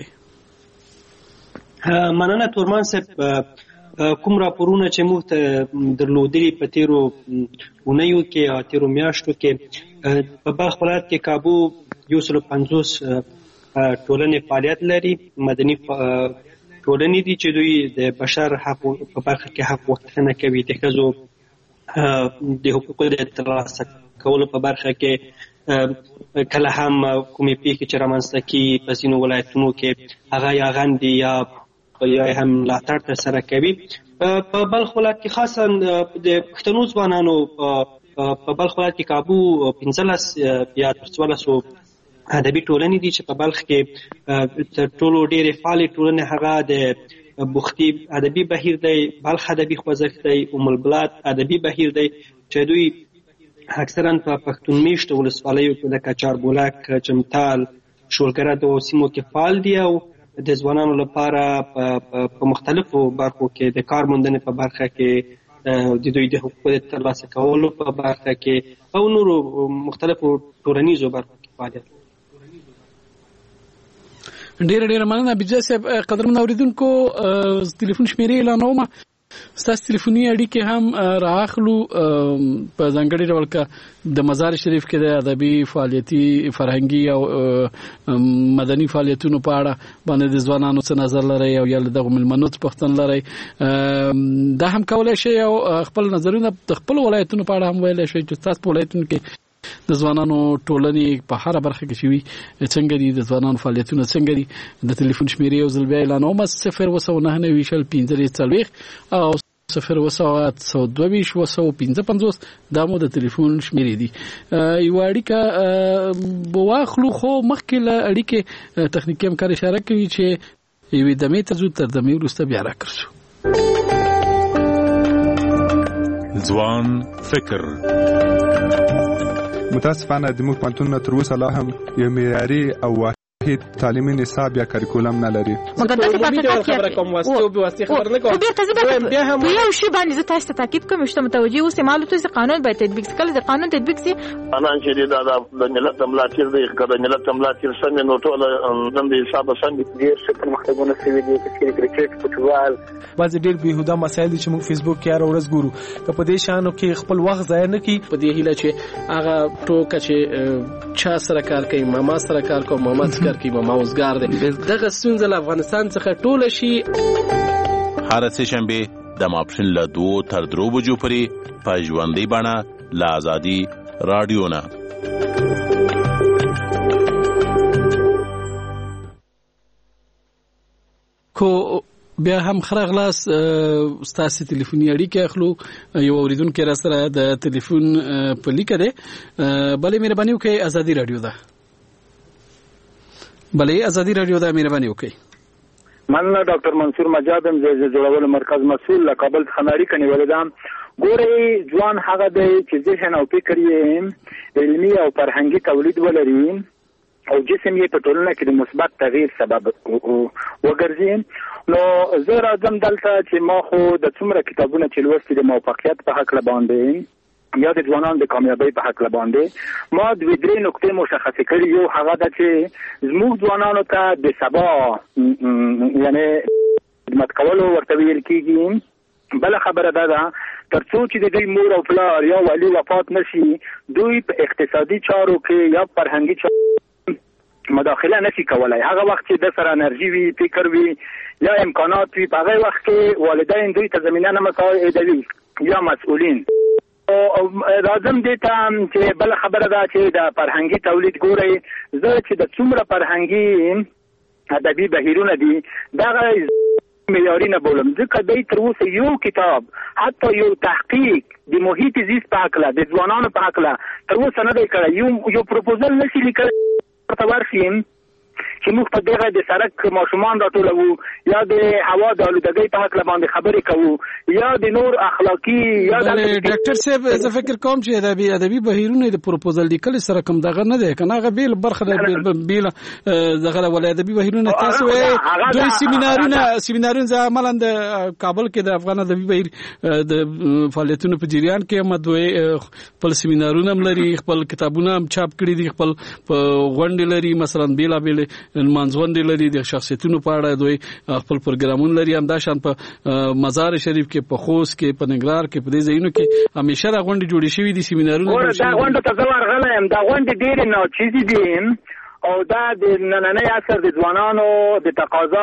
مننه تورمان صاحب، کوم راپورونه چې موږ ته درلودلي په تیرو اونیو کې او تیرو میاشتو کې په بلخ ولایت کې کابو یو سل پنځوس ټولنې فعالیت لري، مدني ټولنې دي چې دوی د بشر حق په برخه کې حق غوښتنه کوي، د ښځو د حقوقو د ترلاسه کولو په برخه کې کله هم کومې پیښې چې رامنځته کېږي په ځینو ولایتونو کې هغه یا غندي یا یا هم ملاتړ ترسره کوي. په بلخ ولایت کې خاصا د پښتنو ځوانانو په بلخ ولایت کې کابو پنځلس یا تر څوارلسو ادبي ټولنې دي چې په بلخ کې تر ټولو ډېرې فعالې ټولنې هغه د بختي ادبي بهیر دی، بلخ ادبي خوځښت دی، ام البلاد ادبي بهیر دی چې دوی اکثرا په پښتون میشته ولسوالیو کې لکه چاربولک، چمتال، شولګره د سیمو کې فعال دي او د ځوانانو لپاره په مختلفو برخو کې د کار موندنې په برخه کې د دوی د حقوقو د ترلاسه کولو په برخه کې او نورو مختلفو ټولنیزو برخو کې فعالیت. ډېر ډېر مننه حبیبزه صاحب. قدرمن اوریدونکو، ټلیفون شمیرې اعلانوم، ستاسو ټلیفوني اړیکې هم راخلو په ځانګړي ډول که د مزار شریف کې د ادبي فعالیتي فرهنګي او مدني فعالیتونو په اړه باندې د ځوانانو څه نظر لري او یا دغه ملمنو څه پوښتنه لري، دا هم کولای شي او خپل نظرونه د خپل ولایتونو په اړه هم ویلی شي چې تاسو په ولایتونو کې د ځوانانو ټولنې په هر برخه کې شوي څنګه دي، د ځوانانو فعالیتونه څنګه دي. د ټلیفون شمیرې یو ځل بیا اعلانوم، صفر اووه سوه نهه نوي شل پنځه څلوېښت او صفر اووه سوه اته سوه دوه ویشت اووه سوه پنځه پنځوس دا مو د ټلیفون شمیرې دي. یوه اړیکه به واخلو، خو مخکې له اړیکې تخنیکي همکار اشاره کوي چې یوې دمې ته ځو، تر دمې وروسته بیا راګرځو. ځوان فکر. متاسفانه د موږ پوهنتونونه تر اوسه لا هم یو معیاري او واحد تعلیمي نصاب یا کریکولم نه لري. مګر داسې خبره کوم واسطه به واسطه خبر نه کوم. بیا هم یو شی باندې زه تاسو ته تاکید کوم چې متوجي اوسه معلومات چې قانون باید تطبیق کړي، د قانون تطبیق سي انا چې دا د ملت ملاتیر دی، کله ملت ملاتیر څنګه نو ټول نن د حساب څنګه دې څه مخکونه سوي دي چې کرکټ فوټبال بعض ډېر بهوده مسایل چې موږ فیسبوک کې هر ورځ ګورو، که په دې شانو کې خپل وخت ضایع نه کړي. په دې هیله چې هغه ټوکه چې چا سره کار کوي، ماما سره کار کوي، ماما سره کوي، ماما اوسګار دی، دغه ستونزه له افغانستان څخه ټوله شي. هر سه شنبه د ماپښین له دوه تر درو بجو پورې په ژوندۍ بڼه له آزادي رادیو نه. کو بیا هم خرغلاس ستاسو ټلیفوني اړیکې اخلو. یو اوریدونکو را سره د ټلیفون په لیکه ده، بلې مهرباني وکړئ، آزادي رادیو ده. بلې ازادي رادیو د مهرباني وکړئ. مننه ډاکټر منصور مجادم د جوړولو مرکز مسؤل له کابل څخه اړیکه نیولې ده. ګورئ ځوان هغه دی چې ذهن او فکر یې علمي او فرهنګي تولید ولري او جسم یې په ټولنه کې د مثبت تغییر سبب وګرځي. نو زه راځم دلته چې ما خو د څومره کتابونه چې لوستي د موفقیت په هکله باندې یا د ځوانانو د کامیابۍ په هکله باندې ما دوې درې نقطې مشخصې کړي. یو هغه ده چې زموږ ځوانانو ته د سبا یعنی خدمت کولو ورته ویل کېږي. بله خبره دا ده تر څو چې د دوی مور او پلار یا والي وفات نشي دوی په اقتصادي چارو کې یا فرهنګي چارو مداخله نشي کولای. هغه وخت چې د سره انرژي وي، فکر وي یا امکانات وي، په هغه وخت کې والدین دوی ته زمینه نه مساعدوي یا مسؤلین. او راځم دې ته چې بل خبره ده چې د فرهنګي تولید ګورئ زه چې د څومره فرهنګي ادبي بهیرونه دي دغه معیاري نه بولم، ځکه دی تر اوسه یو کتاب حتی یو تحقیق د محیط زیست په هکله د ځوانانو په هکله تر اوسه نه دی کړی. یو یو پروپوزل نشي لیکلی ورته ورشي چې موږ په دغه د سړک ماشومان راټولوو یا د هوا د آلودګۍ په هکله باندې خبرې کوو یا د نور اخلاقي یا د ډاکټر صاحب زه فکر کوم چې ادبي ادبي بهیرونه د پروپوزل لیکل سره کوم دغه نه دی کنه هغه بیل برخه بیل دغه ولې ادبي بهیرونه تاسو دوی سیمینارونه سیمینارونه ځ عملاً د کابل کې د افغان ادبي بهیر د فعالیتونو په جریان کې هم دوی خپل سیمینارونه هم لري، خپل کتابونه هم چاپ کړي دي، خپل غونډې لري، مثلا بیل بیل منځوندې لري، د شخصیتونو په اړه دوی خپل پروګرامونه لري. همدا شان په مزار شریف کې، په خوست کې، په ننګرهار کې، په دې ځایونو کې همیشه دا غونډې جوړې شوې دي، سیمینارونه. دا غونډه ته زه ورغلی یم، دا غونډې ډېرې ناچیزې دي او دا د نننۍ عصر د ځوانانو د تقاضا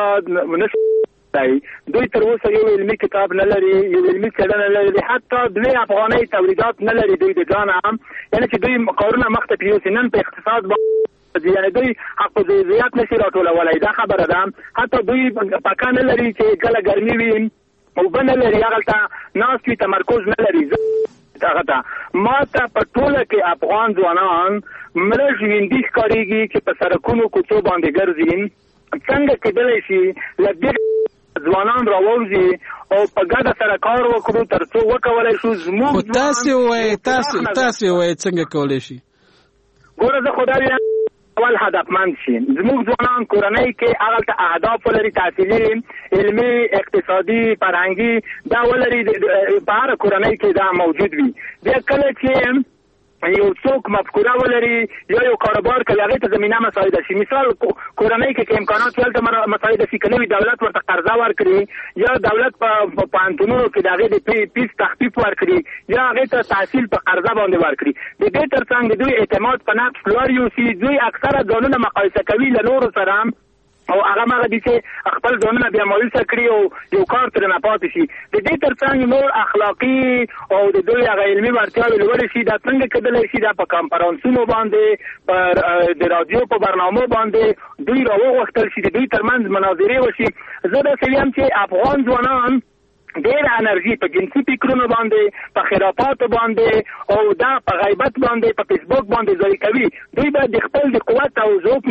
نشي. دوی تر اوسه یو علمي کتاب نه لري، یو علمي څېړنه نه لري، حتی دوی افغانۍ تولیدات نه لري دوی د ځانه هم، یعنې چې دوی کارونه مخته پریوسي. نن په اقتصاد یعنی دوی حق جزئیات نشي راټولولی، دا خبره ده. حتی دوی پکه نه لري چې کله ګرمي وي اوبه نه لري، هغلته ناست وي، تمرکز نه لري. هغه ته ما ته په ټوله کې افغان ځوانان مړه ژوندي ښکارېږي چې په سړکونو کوڅو باندې ګرځي. څنګه کېدلی شي له دې ځوانان راووځي او په ګډه سره کار وکړو تر څو وکولی شو زموږ. خو تاسې ووایئ تاسې تاسې ووایئ څنګه کولی شي؟ ګوره زه خو دا وایم اول هدفمند شي. زموږ ځوانان کورنۍ کې هغلته اهداف ولري، تحصیلي، علمي، اقتصادي، فرهنګي، دا ولري په هره کورنۍ کې دا موجود وي. بیا کله چې یو څوک مفکوره ولري یا یو کاروبار کوي هغې ته زمینه مساعده شي. مثال کورنۍ کې که امکانات وي هلته مساعده شي، که نه وي دولت ورته قرضه ورکړي یا دولت په پوهنتونونو کې د هغې د فیس تخفیف ورکړي یا هغې ته تحصیل په قرضه باندې ورکړي. د دې تر څنګ د دوی اعتماد په نفس لوړ یوسي. دوی اکثره ځانونه مقایسه کوي له نورو سره او هغه هغه دي چې خپل ځانونه بیا مایوسه کړي او یو کار ترې نه پاتې شي. د دې تر څنګ نور اخلاقي او د دوی هغه علمي وړتیاوې لوړې شي. دا څنګه کېدلی شي؟ دا په کنفرانسونو باندې، په د راډیو په برنامو باندې دوی راوغوښتل شي، د دوی ترمنځ مناظرې وشي. زه داسې وایم چې افغان ځوانان ډېر انرژي په جنسي فکرونو باندې، په خرافاتو باندې او دا په غیبت باندې، په فیسبوک باندې ځای کوي. دوی باید د خپل د قوت او ذوق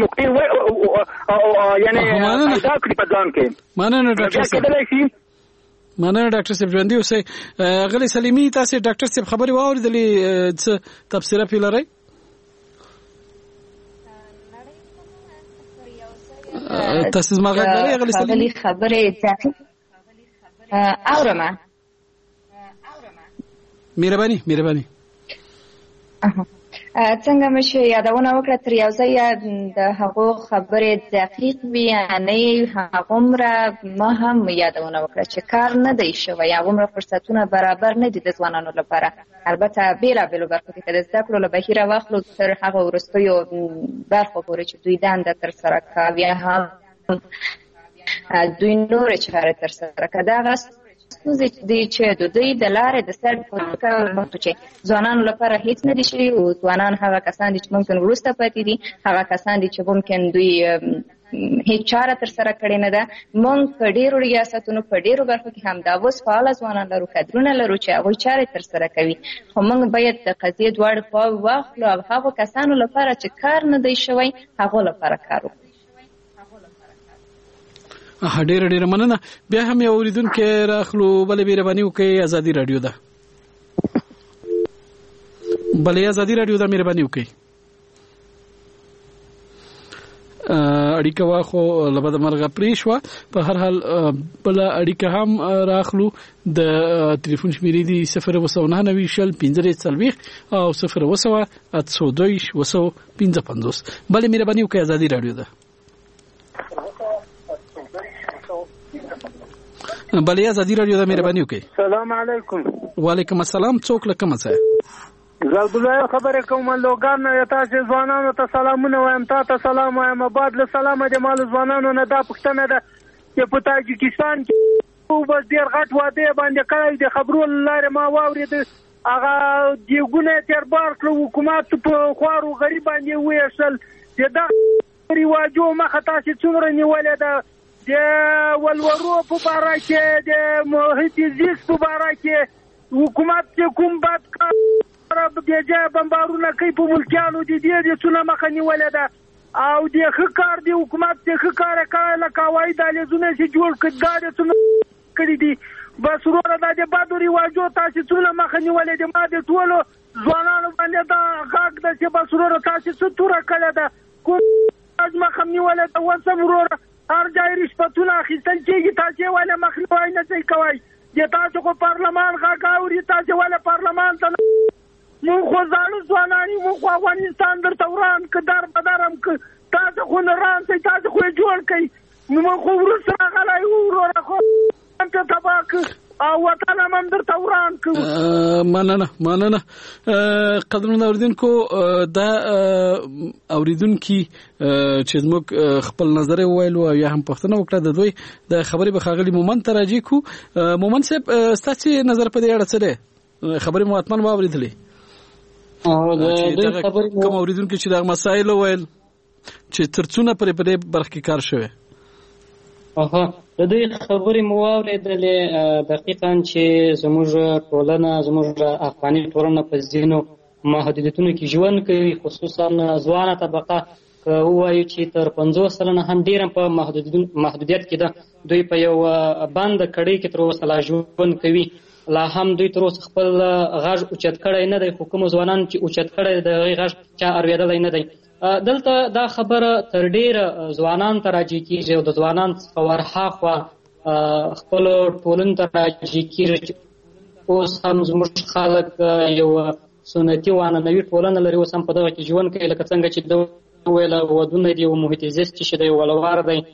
نقطې یعنی پیدا کړي په ځان کې. مننه ډاکټر صاحب. مننه ډاکټر صاحب، ژوندي اوسئ. غلي سلیمي، تاسې ډاکټر صاحب خبرې واورېدلې، څه تبصره پرې لرئ؟ تاسې زما غږ لرئ غلي سلیمي؟ خبرې اورمه. مهرباني مهرباني. څنګه مې چې یادونه وکړه تر یو ځایه د هغو خبرې دقیق وي، یعنې هغومره ما هم یادونه وکړه چې کار نه دی شوی، هغومره فرصتونه برابر نه دي د ځوانانو لپاره. البته بېلابېلو برخو کې که د زده کړو له بهیره واخلو تر هغه وروستیو برخو پورې چې دوی دنده ترسره کوي هم دوی نورې چارې ترسره کوي. دغه ستونزې دي چې د دوی د لارې د سر په چې ځوانانو لپاره هیڅ نه دي شوي او ځوانان هغه کسان دي چې ممکن وروسته پاتې دي، هغه کسان دي چې ممکن دوی هیڅ چاره ترسره کړې نه ده. موږ په ډېرو ریاستونو په ډېرو برخو کې همدا اوس فعاله ځوانان لرو، کدرونه لرو چې هغوی چارې ترسره کوي. خو موږ باید د قضیې دواړې خواوې واخلو او هغو کسانو لپاره چې کار نه دی شوی هغو لپاره کار وکړو. ډېر ډېر مننه. بیا هم یو اوریدونکو راخلو بلې مهرباني وکړئ. ازادي رادیو ده بلې ازادي رادیو ده مهرباني وکړئ. اړیکه واخو لبد مرغه پریشوا. په هر حال بل اړیکه هم راخلو. د ټلیفون شمیرې دي صفر وسو نه نوي شل پنځه څلويخ او صفر وسو اتسو دویش وسو پنځه پنځوس. بل مهرباني وکړئ. ازادي رادیو ده بلې ازادي رادیو ده مهرباني وکړئ. السلام علیکم. وعلیکم السلام. څوک له کومه ځای؟ زابلای خبره کوم لوګان نه تاسو ځوانانو ته سلامونه وایم. تاسو سلام وایم. بعد له سلام د مال ځوانانو نه دا پښتنه ده چې په تاجکستان کې او بس ډیر غټ واده باندې کړی د خبرو لاره ما واورید. هغه دیګونه تر بار کړو حکومت په خوارو غریب باندې وېشل. دا ریواجو مخه تاسو څومره نیولې ده د ولورو په باره کې د محیط زیست په باره کې حکومت چې کوم بد کار د جای بمبارونه کوي په ملکیانو دي دي د څونه مخه نیولې ده او د ښه کار دی حکومت د ښه کار کوي لکه هوایي دهلیزونه چې جوړ کړي دا د څونه کړي دي. بس وروره دا د بدو رواجو تاسو څونه مخه نیولې ده. ما د ټولو ځوانانو باندې دا غږ ده چې بس وروره تاسو څه توره کړې ده کوم مخه نیولې ده. اوس وروره هر ځای رشوتونه اخیستل کېږي. تاسو ولې مخنیوی نه ځای کوئ؟ د تاسو خو پارلمان غږ اوري. تاسو ولې پارلمان ته مونږ خو ځانو ځوانان یو. مونږ خو افغانستان درته وران که در بدرم که تاسو خو نه ران شئ. تاسو خو یې جوړ کړئ. مونږ خو وروسته راغلی وو وروره خو ته تباه که او وطن هم هم درته وران کړو. مننه مننه. قدرمن اوریدونکو دا اوریدونکي چې زموږ خپل نظر وویلو او یا هم پوښتنه وکړه د دوی د خبرې به ښاغلي مومن ته راجع کو. مومن صاحب ستاسو نظر په دې اړه څه دی؟ خبرې مو حتما واورېدلې کوم اوریدونکو چې دا مسایل وویل چې ترڅونه پرې په دې برخه کې کار شوی؟ اها د دې خبرې مو واورېدلې دقیقاً چې زموږ ټولنه زموږ افغاني ټولنه په ځینو محدودیتونو کې ژوند کوي، خصوصا ځوانه طبقه که ووایو چې تر پنځوس سلنه هم ډېر په محدودیت کې ده. دوی په یو بند کړۍ کې تر اوسه لا ژوند کوي. لا هم دوی تر اوسه خپل غږ اوچت کړی نه دی. خو کومو ځوانانو چې اوچت کړی د هغې غږ چا اورېدلی نه دی. دلته دا خبره تر ډېره ځوانانو ته راجع کېږي او د ځوانانو څخه ورهاخوا خپلو ټولنو ته راجع کېږي چې اوس هم زموږ خلک یو سنتي وعنعنوي ټولنه لري. اوس هم په دغه کې ژوند کوي لکه څنګه چې ده وویله ودونه دي او محیط زیست چې دی ولور دی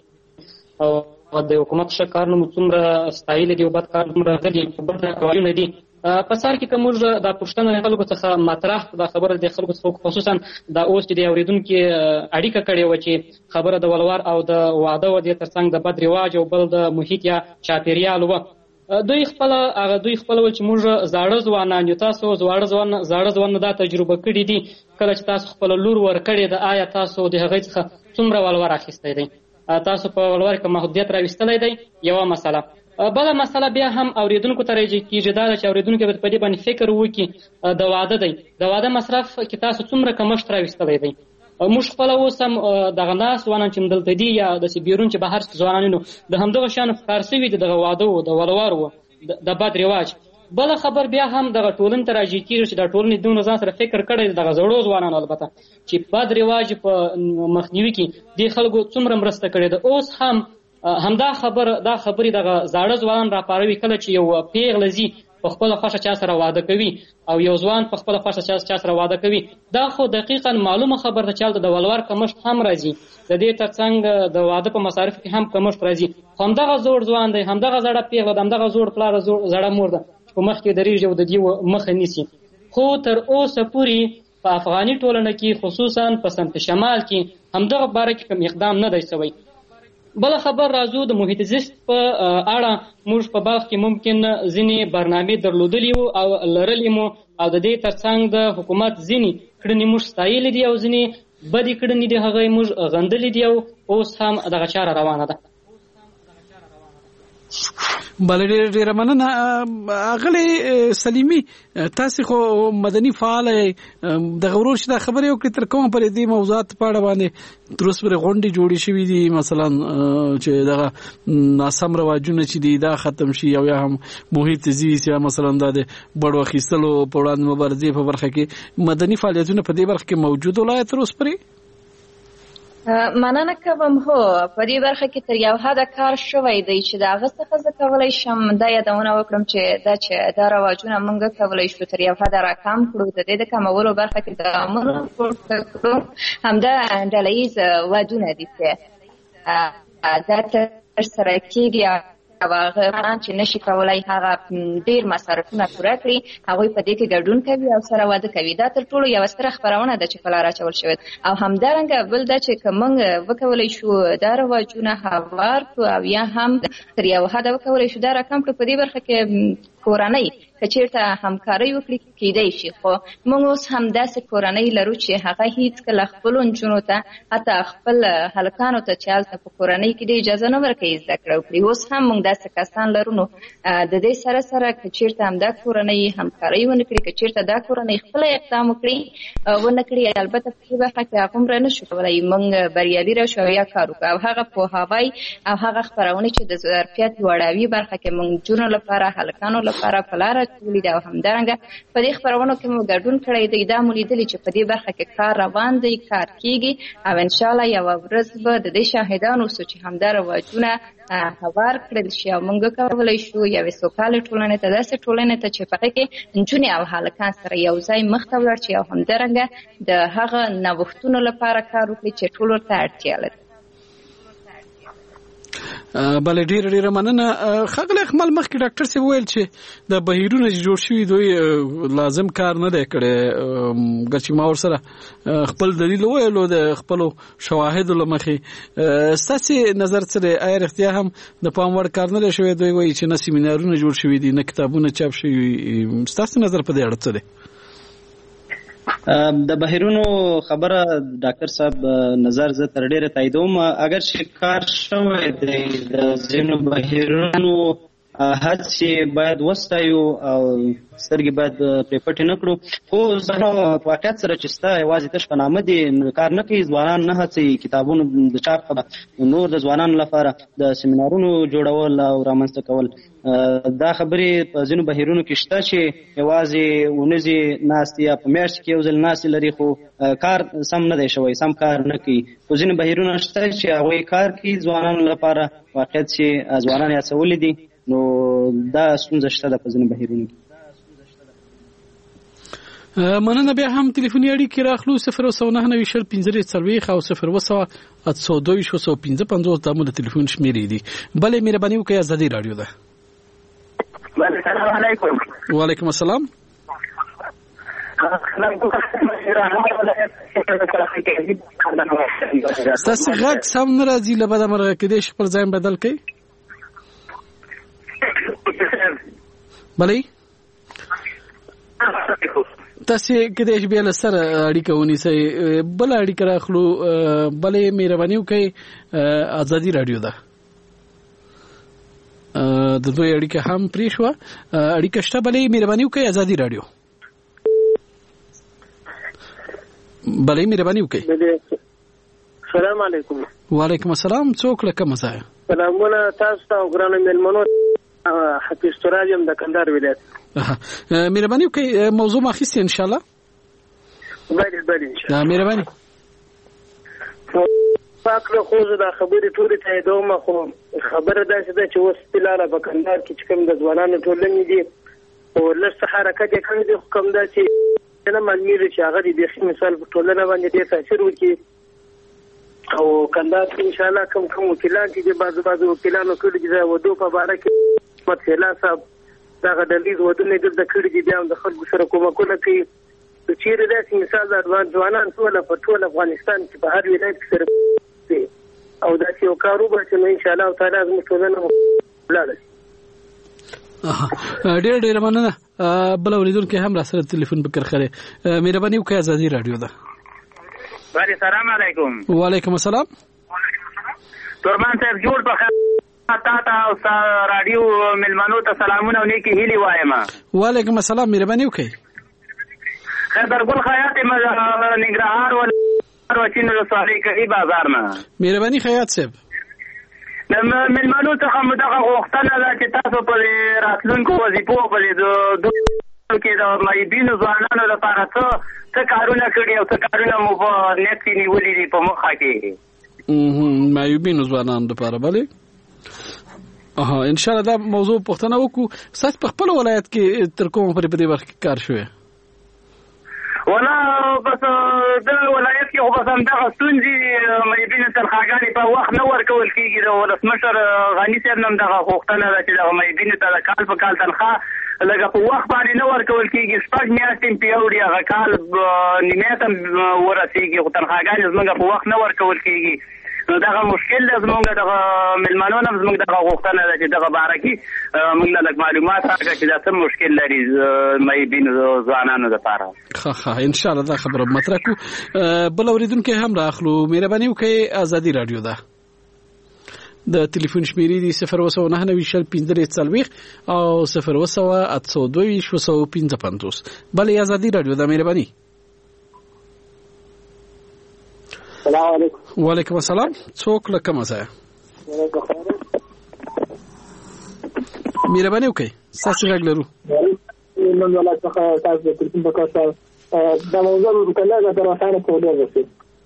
او د حکومت ښه کارونه مو څومره ستایلي دي او بد کار دومره ښه دي بد کارونه دي. په سر کې که موږ دا پوښتنه د خلکو څخه مطرح دا خبره د خلکو څخه خصوصا دا اوس چې د اورېدونکي اړیکه کړې وه چې خبره د ولور او د واده و دې تر څنګ د بد رواج او بل د محیط یا چاپېریال وه. دوی خپله هغه دوی خپله ویل چې موږ زاړه ځوانان یو. تاسو زاړه ځوانان دا تجربه کړي دي کله چې تاسو خپله لور ورکړې ده آیا تاسو د هغې څخه څومره ولور اخیستی دی؟ تاسو په ولور کې محدودیت راوستلی دی؟ یوه مسله. بله مسله بیا هم اورېدونکو ته راجع کېږي دا ده چې اورېدونکي باید په دې باندې فکر وکړي د واده دی د واده مصرف کې تاسو څومره کمښت راوستلی دی. موږ خپله اوس هم دغه ناست ځوانان چې دلته دي یا داسې بیرون چې بهر ځوانان نو د همدغه شیانو ښکار سوي دي دغه واده و د ولور و د بد رواج. بله خبر بیا هم دغه ټولنې ته راجع کېږي چې دا ټولنې دومره ځان سره فکر کړی دی دغه زړو ځوانانو البته چې بد رواج په مخنیوي کې دې خلکو څومره مرسته کړې ده. اوس هم همدا خبر دا خبرې دغه زاړه ځوانان راپاروي کله چې یو پیغله ځي په خپله خوښه چا سره واده کوي او یو ځوان په خپله خوښه چا سره واده کوي. دا خو دقیقا معلومه خبر ده چې هلته د ولور کمښت هم راځي. د دې تر څنګ د واده په مصارفو کې هم کمښت راځي. خو همدغه زوړ ځوان دی همدغه زړه پیغله ده همدغه زوړ پلار زړه مور ده چې په مخ کې درېږي او د دې مخه نیسي. خو تر اوسه پورې په افغاني ټولنه کې خصوصا په سمت شمال کې همدغه باره کې کوم اقدام نه دی شوی. بله خبر راځو د محیط زیست په اړه موږ په بلخ کې ممکن ځینې برنامې درلودلي وو او لرلې مو او د دې تر څنګ د حکومت ځینې کړنې موږ ستایلې دي او ځینې بدې کړنې دي هغه موږ غندلې دي او اوس هم دغه چاره روانه ده. بل ډیر مننه اغلی سلیمی تاسو خو مدني فعال د غورور شته خبرې وکړې تر کومه پرې دې موضوعات په اړه باندې تر اوسه پرې غونډې جوړې شوې دي مثلا چې دا ناسم رواجونه چې دي دا ختم شي او یا هم محیط زیست یا مثلا د بړو اخیستلو په وړاندې مبارزې په برخه کې مدني فعالیتونه په دې برخه کې موجود ولای تر اوسه پرې مننه کوم. هو په دې برخه کې تر یو حده کار شوی دی چې دا هغه څه زه کولی شم دا یادونه وکړم چې دا چې دا رواجونه موږ کولی شو تر یو حده راکم کړو. د دې د کمولو برخه کې د عمر پورته کړو همدا ډله ییز ودونه دي چې دا ترسره کېږي او هغه چې نشي کولای هغه ډیر مصرفونه پوره کړي هغوی په دې کې ګډون کوي او سره واده کوي. دا تر ټولو یوه ستره خپرونه ده چې په لاره اچول شوې او همدارنګه بل دا چې که موږ وکولی شو دا رواجونه هوار کړو او یا هم تر یو حده وکولی شو دا راکم کړو په دې برخه کې کورنۍ که چېرته همکارۍ وکړي کیدی شي. خو موږ اوس هم داسې کورنۍ لرو چې هغه هېڅکله خپلو نجونو ته حتی خپل هلکانو ته چې هلته په کورنۍ کې د اجازه نه ورکوي زده کړه وکړي. اوس هم موږ داسې کسان لرو. نو د دې سره سره که چېرته همدا کورنۍ همکارۍ ونه کړي که چېرته دا کورنۍ خپله اقدام وکړي ونه کړي البته په دې برخه کې هغومره نه شو کولی موږ بریالي راشو او یا کار وکړو او هغه پوهاوی او هغه خپرونې چې د ظرفیت لوړاوي برخه کې موږ نجونو لپاره هلکانو لپاره په لاره اچولي دي او همدارنګه په دې خپرونو کې مو ګډون کړی دی. دا مو لیدلي چې په دې برخه کې کار روان دی کار کیږي او انشاءالله یوه ورځ به د دې شاهدان اوسو چې همدا رواجونه هوار کړل شي او موږ کولی شو یوې سوکالې ټولنې ته داسې ټولنې ته چې په هغې کې نجونې او هلکان سره یو ځای مخ ته ولاړ شي او همدارنګه د هغه نوښتونو لپاره کار وکړي چې ټولو ته اړتیا لري. بل ډیر ډیر مننه. خغل اکمل مخکې ډاکټر سی ویل چې د بهیرونه جوړ شوی دوی لازم کار نه دی کړی ګرچې ما ورسره خپل دلیل ویلو د خپل شواهد لمخې ستاسو نظر سره آیا اختیا هم د پام وړ کار نه شوی دوی وایي چې نه سیمینارونه جوړ شوی دي نه کتابونه چاپ شوي ستاسو نظر په دې اړه څه دی؟ د بهیرونو خبره ډاکټر صاحب نظر زه تر ډیره تاییدوم. اگر چې کار شوی دی د ځینو بهیرونو هڅې باید وستایو او سترګې باید پرې پټې نه کړو. خو زه واقعیت سره چې ستا یوازې تش په نامه دي کار نه کوي ځوانان نه هڅوي کتابونو د چاپ نور د ځوانانو لپاره د سیمینارونو جوړول او رامنځته کول. دا خبرې په ځینو بهیرونو کې شته چې یوازې ونځي ناستې یا په میاشت کې یو ځل ناستې لري خو کار سم نه دی شوی سم کار نه کوي. خو ځینې بهیرونه شته چې هغوی کار کوي ځوانانو لپاره واقعیت چې ځوانان یې هڅولي دي نو دا ستونزه شته ده په ځینو بهیرونو کې. مننه. بیا هم ټلیفوني اړیکې راخلو صفر او سو نه نوي شل پنځه څلوېښت او صفر اوه سوه اته سوه دوه ویشت اوه سوه پنځه پنځوس دا مو د ټلیفون شمېرې دي. بلې مهرباني وکړئ ازادي راډیو ده. السلام علیکم. وعلیکم السلام. ستاسو غږ سم نه راځي له بده مرغه کېدای شي خپل ځای بدل کړئ. بلې تاسو کېدای شي بیا له سره اړیکه ونیسئ. بله اړیکه راخلو. بلې مهرباني وکړئ ازادي راډیو ده. د دوی اړیکه هم پرې شوه. اړیکه شته. بلې مهرباني وکړئ ازادي راډیو. بلې مهرباني وکړئ. السلام علیکم. وعلیکم السلام. څوک له کومه ځایه؟ سلامونه تاسو ته او ګرانو مېلمنو. حفیظ تراب یم د کندهار ولایت. مهرباني وکړئ موضوع ما اخیستې انشاءالله. بله بله انشاءالله. مهرباني. پاک له خو زه دا خبرې ټولې تاییدوم خو خبره داسې ده چې اوس فلحاله په کندهار کې چې کوم د ځوانانو ټولنې دي خو لږ څه حرکت یې کړی دی خو کوم دا چې نه معلومېږي چې هغه د بیخي مثال په ټولنه باندې ډېر تاثیر وکړي او کندهار کې انشاءالله کوم کوم وکیلان چې دي بعضو بعضو وکیلانو کړي دي د ودو په باره کې محمد فیلا صاحب دغه ډلیز ودونه یې دلته کړي دي بیا هم د خلکو سره کومکونه کوي. چیرې داسې مثال د ځوانان ټوله په ټول افغانستان کې په هر ولایت کې سره او داسې یو کار وباسي نو انشاءالله تعالی زموږ ټولنه ولاړه شي. ډېر ډېر مننه. بل اوریدونکي هم را سره ټلیفون په کرخه لري. مهرباني وکړئ ازادي راډیو ده. بله سلام علیکم. وعلیکم السلام. تورمان صاحب جوړ په خیر. تا ته او رادیو ملمنو ته سلامونه او نیکی هیلې وایم. وعلیکم السلام، مهرباني وکړئ. خیبرګل خیاط یم ننګرهار ولایت ولسوالۍ کوي بازار نه. مهرباني خیاط صاحب، ملمنو څخه مو دغه غوښتنه ده چې تاسو په راتلونکو وظیفو په کې د معیبینو ځوانانو لپاره څه څه کارونه کړي او څه کارونه مو په نیت کې نیولي دي په مخه کې. معیوبینو ځوانانو لپاره بلې اها ان شاء الله دا موضوع پوښتنه وکړو. تاسو په خپل ولایت کې تر کومه پورې په دې برخه کې کار شوی؟ ولا بس د ولایت کې خو بس همدغه ستونزې معیبینو تنخواګانې په وخت نه ورکول کېږي. د ولسمشر غني صاحب نه همدغه غوښتنه ده چې دغه معیبینو ته د کال په کال تنخوا لکه په وخت باندې نه ورکول کېږي. شپږ میاشتې هم پرې اوړي، هغه کال نیمایي ته ورسېږي خو تنخواګانې زموږ په وخت نه ورکول کېږي. نو دغه مشکل ده زموږ دغه مېلمنو نه زموږ دغه غوښتنه ده چې دغه باره کې موږ له لږ معلومات راکړه چې دا څه مشکل لري معیبینو ځوانانو دپاره. ښه ښه ان شاء الله دا خبره مطرح کړو. بل اورېدونکی هم راخلو. مهرباني وکړئ، ازادي راډیو ده. د ټلیفون شمیرې دي صفر اووه سوه نهه نوي شل پنځه درې څلوېښت او صفر اووه سوه اته سوه دوه ویشت اووه سوه پنځه پنځوس. بلې ازادي راډیو ده. مهرباني. السلام علیکم. وعلیکم السلام. څوک له کومه ځایه؟ مهرباني وکړئ، ستاسو غږ لرو. من ولایت څخه تاسو د تلیفون په کار سره دا موضوع کله دا تر وسانه په ډیر رسید.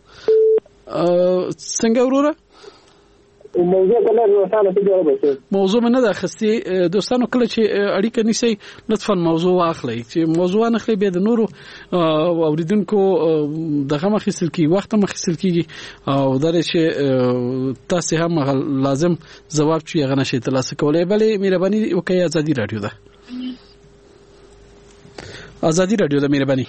څنګه وروره؟ موضوع کله وسانه په ډیر رسید. موضوع نه ده خستي دوستانو، کله چې اړیکه نیسي لطفا موضوع واخلئ. چې موضوع نه خلی به د نورو اوریدونکو دغه مخېسل کی وخت مخېسل کیږي او دا چې تاسو هم لازم جواب چي هغه نشي ترلاسه کولای. بلې مهرباني وکړئ، ازادي راډیو ده. ازادي راډیو ده. مهرباني.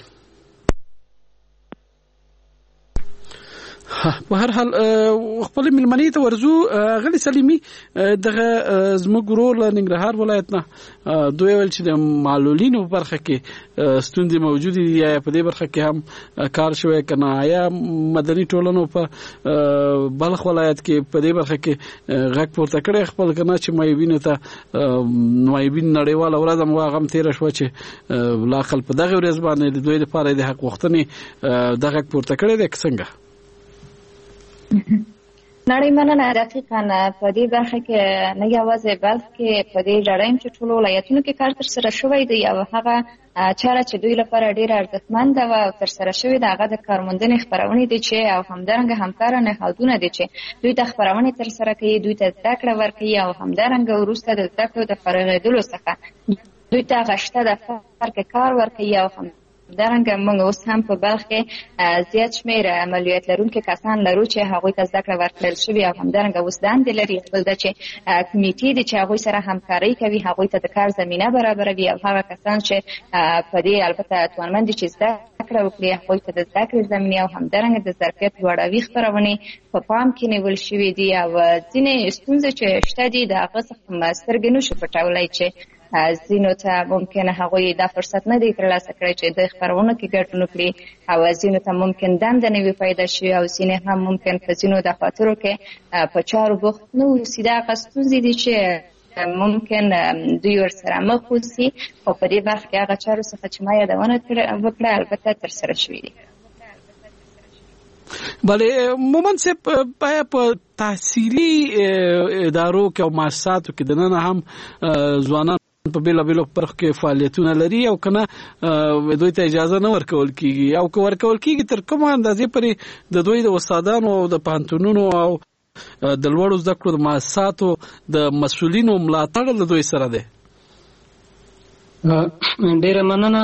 په هر حال خپل ملمنې ته ورزو. غلی سلیمي دغه زموږ ورور له ننګرهار ولایت نه دوی ویل چې د معلولینو په برخه کې ستونزې موجودې دي، یا په دې برخه کې هم کار شوی که نه، یا مدني ټولنو په بلخ ولایت کې په دې برخه کې غږ پورته کړی خپل که نه چې معیوبینو ته معیوبین نړیواله ورځ هم هغه هم تېره شوه چې لاقل په دغه ورځ باندې د دوی لپاره د حق غوښتنې د غږ پورته کړی دی که څنګه؟ نړۍ مننه. دقیقاً په دې برخه کې نه یوازې بلخ کې په دې ډاډه چې ټولو ولایتونو کې کار ترسره شوی دی او هغه چاره چې دوی لپاره ډېره ارزښتمنده وه او ترسره شوې ده هغه د کارموندنې خپرونې دي چې او همدارنګه همکاره نهادونه دي چې دوی ته خپرونې ترسره کوي، دوی ته زده کړه ورکوي او همدارنګه وروسته د زده کړو د فارغېدلو څخه دوی ته هغه شته دفتر کې کار ورکوي او هم همدارنګه موږ اوس هم په بلخ کې زیات شمېر عملیات لرونکي کسان لرو چې هغوی ته زده کړه ورکړل شوې او همدارنګه اوس دندې لري. بل دا چې کمیټې دي چې هغوی سره همکاري کوي، هغوی ته د کار زمینه برابروي او هغه کسان چې په دې البته توانمند دي چې زده کړه وکړي هغوی ته د زده کړې زمینه او همدارنګه د ظرفیت لوړاوي خپرونې په پام کې نیول شوي دي او ځینې ستونزې چې شته دي د هغه څخه سترګې نه شو پټولی چې ځینو ته ممکن هغوی دا فرصت نه دی ترلاسه کړی چې د خپرونو کې ګډون وکړي او ځینو ته ممکن دنده نه وي پیدا شوې او ځینې هم ممکن په ځینو دفاترو کې په چارو بوخت نه اوسي. دا هغه ستونزې دي چې ممکن دوی ورسره مخ اوسي خو په دې برخه کې هغه چارو څخه چې ما یادونه وکړه البته ترسره شوې دي. بله مومن صاحب باید په تحصیلي ادارو کې او مؤسساتو کې دننه هم ځوانان په بیلابیلو برخو کې فعالیتونه لري او کنه دوی ته اجازه نه ورکول کیږي او که ورکول کیږي تر کومه اندازې پورې د دوی د استادانو او د پوهنتونونو او د لوړو زده کړو د مؤسساتو د مسؤلینو ملاتړ له دوی سره دی؟ ډیره مننه.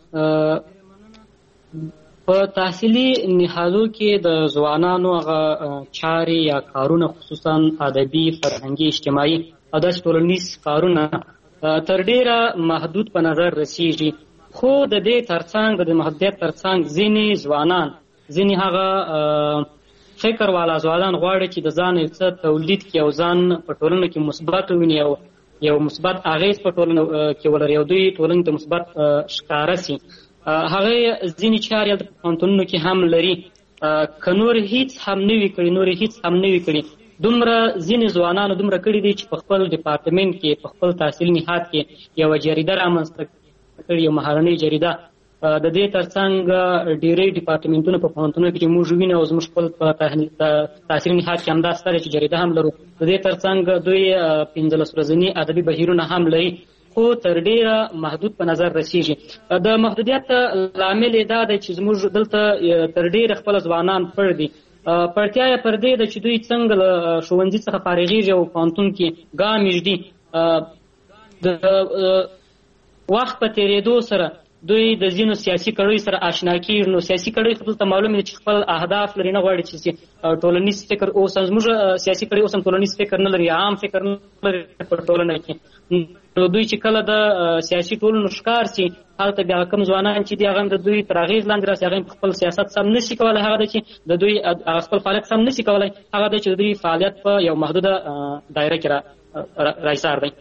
په تحصیلي نهادو کې د ځوانانو هغه چارې یا کارونه خصوصا ادبي، فرهنګي، اجتماعي او داسې ټولنیز کارونه تر ډیره محدود په نظر رسیږي، خو د دې ترڅنګ د محدودیت ترڅنګ ځینې ځوانان ځینې هغه فکر والا ځوانان غواړي چې د ځان یو څه تولید کړي او ځان په ټولنه کې مثبت وویني او یو مثبت اغېز په ټولنه کې ولري او دوی ټولنې ته مثبت ښکاره سي. هغه ځینې چارې د پوهنتونونو کې هم لري، که نور هیڅ هم نه وي کړي نور هیڅ هم نه وي کړي دومره ځینې ځوانانو دومره کړي دي چې په خپل ډپارټمنټ کې په خپل تحصیل نهاد کې یوه جریده رامنځته کړې، یو مهارنۍ جریده. د دې ترڅنګ ډېری ډپارټمنټونه په پوهنتونونو کې چې موږ وینو او زموږ خپل په تحصیل نهاد کې همدا شته چې جریده هم لرو. د دې ترڅنګ دوی پنځلس ورځني ادبي بهیرونه هم لري، خو تر ډېره محدود په نظر رسیږي. د محدودیت لامل یې دا دی چې زموږ دلته تر ډېره خپل ځوانان پړ دي. پړتیا یې پر دې ده چې دوی څنګه له ښوونځي څخه فارغېږي او پوهنتون کې ګام ږدي. د وخت په تېرېدو سره دوی د ځینو سیاسي کړیو سره آشنا کېږي. نو سیاسي کړۍ خو دلته معلومه ده چې خپل اهداف لري، نه غواړي چې ټولنیز فکر اوس زموږ سیاسي کړۍ اوس هم ټولنیز فکر نه لري، عام فکر نه لري په ټولنه کې. نو دوی چې کله د سیاسي ټولنو ښکار شي، هلته بیا کوم ځوانان چې دي هغه هم د دوی تر اغېز لاندې راسي، هغه هم خپل سیاست سم نشي کولی، هغه ده چې د دوی خپل فعالیت سم نشي کولی، هغه ده چې د دوی فعالیت په یو محدوده دایره کې رایسار دی.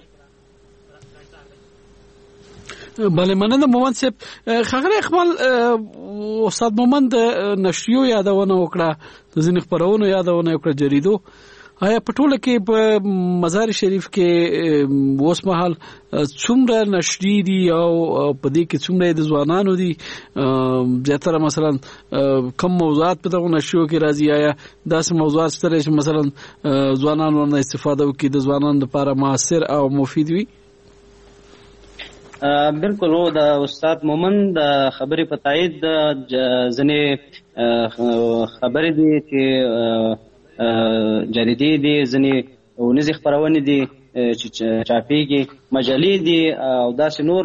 بله، مننه مومند صاحب. ښاغلی اقبال، استاد مومند د نشریو یادونه وکړه، د ځینې خپرونو یادونه وکړه، جریدو. آیا په ټوله کې په مزار شریف کې اوس مهال څومره نشري دي او په دې کې څومره د ځوانانو دي؟ زیاتره مثلا کم موضوعات په دغو نشریو کې راځي؟ آیا داسې موضوعات شته چې مثلا ځوانانو نه استفاده وکړي، د ځوانانو لپاره موثر او مفید وي؟ بالکل، هو د استاد مومند د خبرې په تایید ځینې خبرې دي چې جریدې دي، ځینې ونیزې خپرونې دي چې چاپېږي، مجلې دي او داسې نور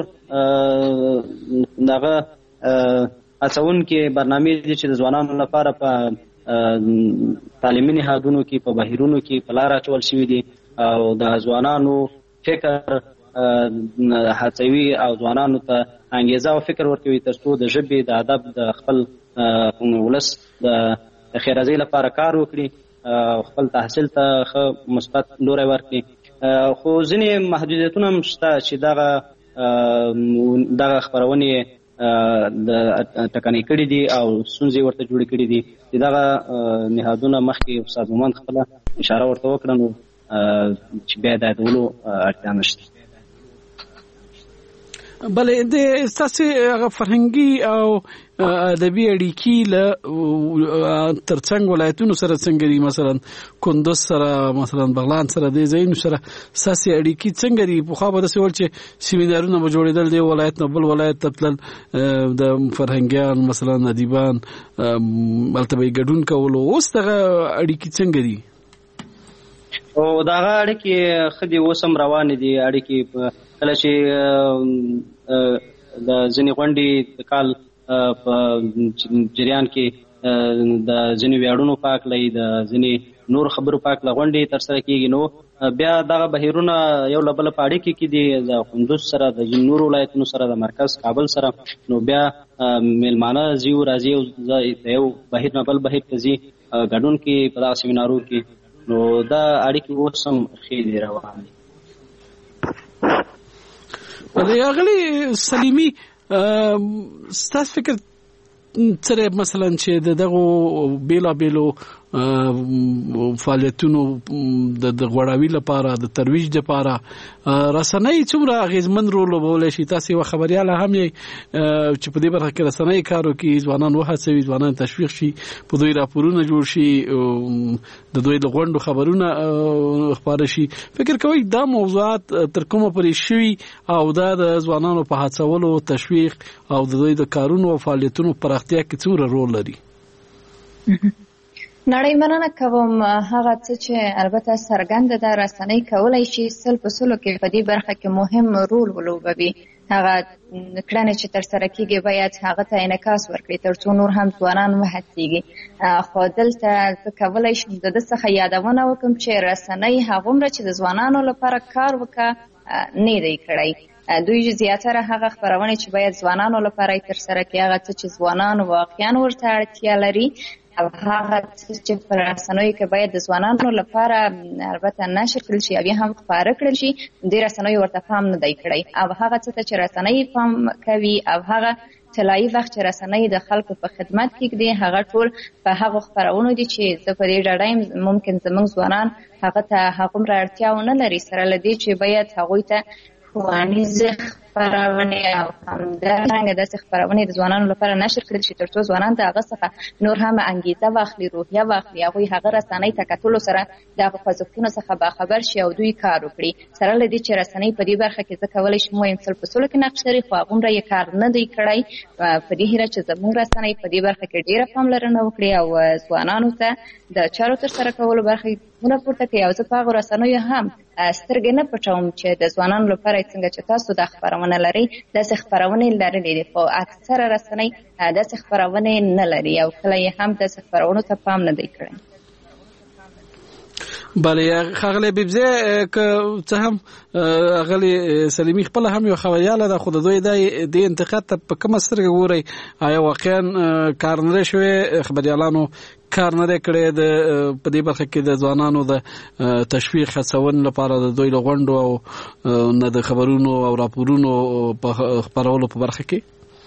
دغه هڅونکې برنامې دي چې د ځوانانو لپاره په تعلیمي نهادونو کې په بهیرونو کې په لاره اچول شوي دي او د ځوانانو فکر هڅوي او ځوانانو ته انګیزه او فکر ورکوي تر څو د ژبې د ادب د خپل ولس د ښېرازۍ لپاره کار وکړي او خپل تحصیل ته ښه مثبت لوری ورکړي. خو ځینې محدودیتونه هم شته چې دغه دغه خپرونې د ټکنۍ کړي دي او ستونزې ورته جوړې کړي دي چې دغه نهادونه مخکې استاد مومند خپله اشاره ورته وکړه، نو چې بیا د یادولو اړتیا نشته. بله، د ستاسې هغه فرهنګي او ادبي اړیکې له ترڅنګ ولایتونو سره څنګه دي؟ مثلا کندز سره، مثلا بغلان سره، د ځایونو سره ستاسې اړیکې څنګه دي؟ پخوا به داسې ول چې سیمینارونه به جوړېدل، د ولایت نه بل ولایت ته تلل د فرهنګیان مثلا ادیبان هلته به یې ګډون کولو. اوس دغه اړیکې څنګه دي؟ او دغه اړیکې ښه دي، اوس هم روانې دي اړیکې. کله چې د ځینې غونډې د کال په جریان کې د ځینې ویاړونو په هکله د ځینې نور خبرو په هکله غونډې ترسره کېږي، نو بیا دغه بهیرونه یو له بله په اړیکې کې دي، د کندوز سره، د ځینې نورو ولایتونو سره، د مرکز کابل سره. نو بیا میلمانه ځي او راځي او د یو بهیر نه بل بهیر ته ځي ګډون کې په دغه سیمینارو کې. نو دا اړیکې اوس هم ښې دي، روان دي. ولې سلیمي ستاسو فکر سره مثلا چې دغه بیلابېلو فعالیتونو د غوړاوي لپاره، د ترویج لپاره رسنۍ څومره اغیزمن رول لوبولی شي؟ تاسو یو خبرياله هم یې چې په دې برخه کې رسنۍ کار وکړي، ځوانان وهڅوي، ځوانان تشویق شي، په دوی راپورونه جوړ شي، د دوی د غونډو خبرونه خپاره شي. فکر کوئ دا موضوعات تر کومه پورې شوي او دا د ځوانانو په هڅولو، تشویق او د دوی د کارونو او فعالیتونو پراختیا کې څومره رول لري؟ نړۍ مننه کوم. هغه څه چې البته څرګنده ده، رسنۍ کولی شي سل په سلو کې په دې برخه کې مهم رول ولوبوي. هغه کړنې چې ترسره کېږي باید هغه ته انعکاس ورکړي تر څو نور هم ځوانان وهڅېږي. خو دلته زه کولی شم د ده څخه یادونه وکړم چې رسنۍ هغومره چې د ځوانانو لپاره کار وکړه نه دی کړی. دوی زیاتره هغه خپرونې چې باید ځوانانو لپاره یې ترسره کړي، هغه څه چې ځوانان واقعا ورته اړتیا لري او هغه چې په رسنیو کې باید د ځوانانو لپاره البته نشر کړل شي او یا هم خپاره کړل شي، د رسنیو ورته پام نه دی کړی. او هغه څه ته چې رسنۍ پام کوي او هغه طلایي وخت چې رسنۍ د خلکو په خدمت کې دي هغه ټول په هغو خپرونو دي چې زه په دې ډاډه یم ممکن زموږ ځوانان هغه ته هغومره اړتیا ونه لري سره له دې چې باید هغوی ته ښوونیزې خپرونې او همدارنګه داسې خپرونې د ځوانانو لپاره نشر کړل شي تر څو ځوانان د هغه څخه نور هم انګیزه واخلي روحیه واخلي هغوی هغه رسنۍ ته کتلو سره د هغه خوځښتونو څخه باخبر شي او دوی کار وکړي سره له دې چې رسنۍ په دې برخه کې زه کولی شم ووایم سل په سلو کې نقش لري خو هغومره یې کار نه دی کړی په دې هیله چې زموږ رسنۍ په دې برخه کې ډېره پاملرنه وکړي او ځوانانو ته د چارو ترسره کولو برخه مونه پورته کوي او زه په هغو رسنیو هم سترګې نه پټوم چې د ځوانانو لپاره څنګه چې تاسو دا خپرونه لرئ داسې خپرونې لرلې دي خو اکثره رسنۍ داسې خپرونې نه لري او کله یې هم داسې خپرونو ته پام نه دی کړی. بله ښاغلی بیبزی که څه هم ښاغلې سلیمي خپله هم یو خبریاله ده خو د دوی د انتقاد ته په کومه سترګه ګورئ آیا واقعا کار نه دی شوی خبریالانو کار نه دی کړی د په دې برخه کې د ځوانانو د تشویق هڅونې لپاره د دوی له غونډو او نه د خبرونو او راپورونو په خپرولو په برخه کې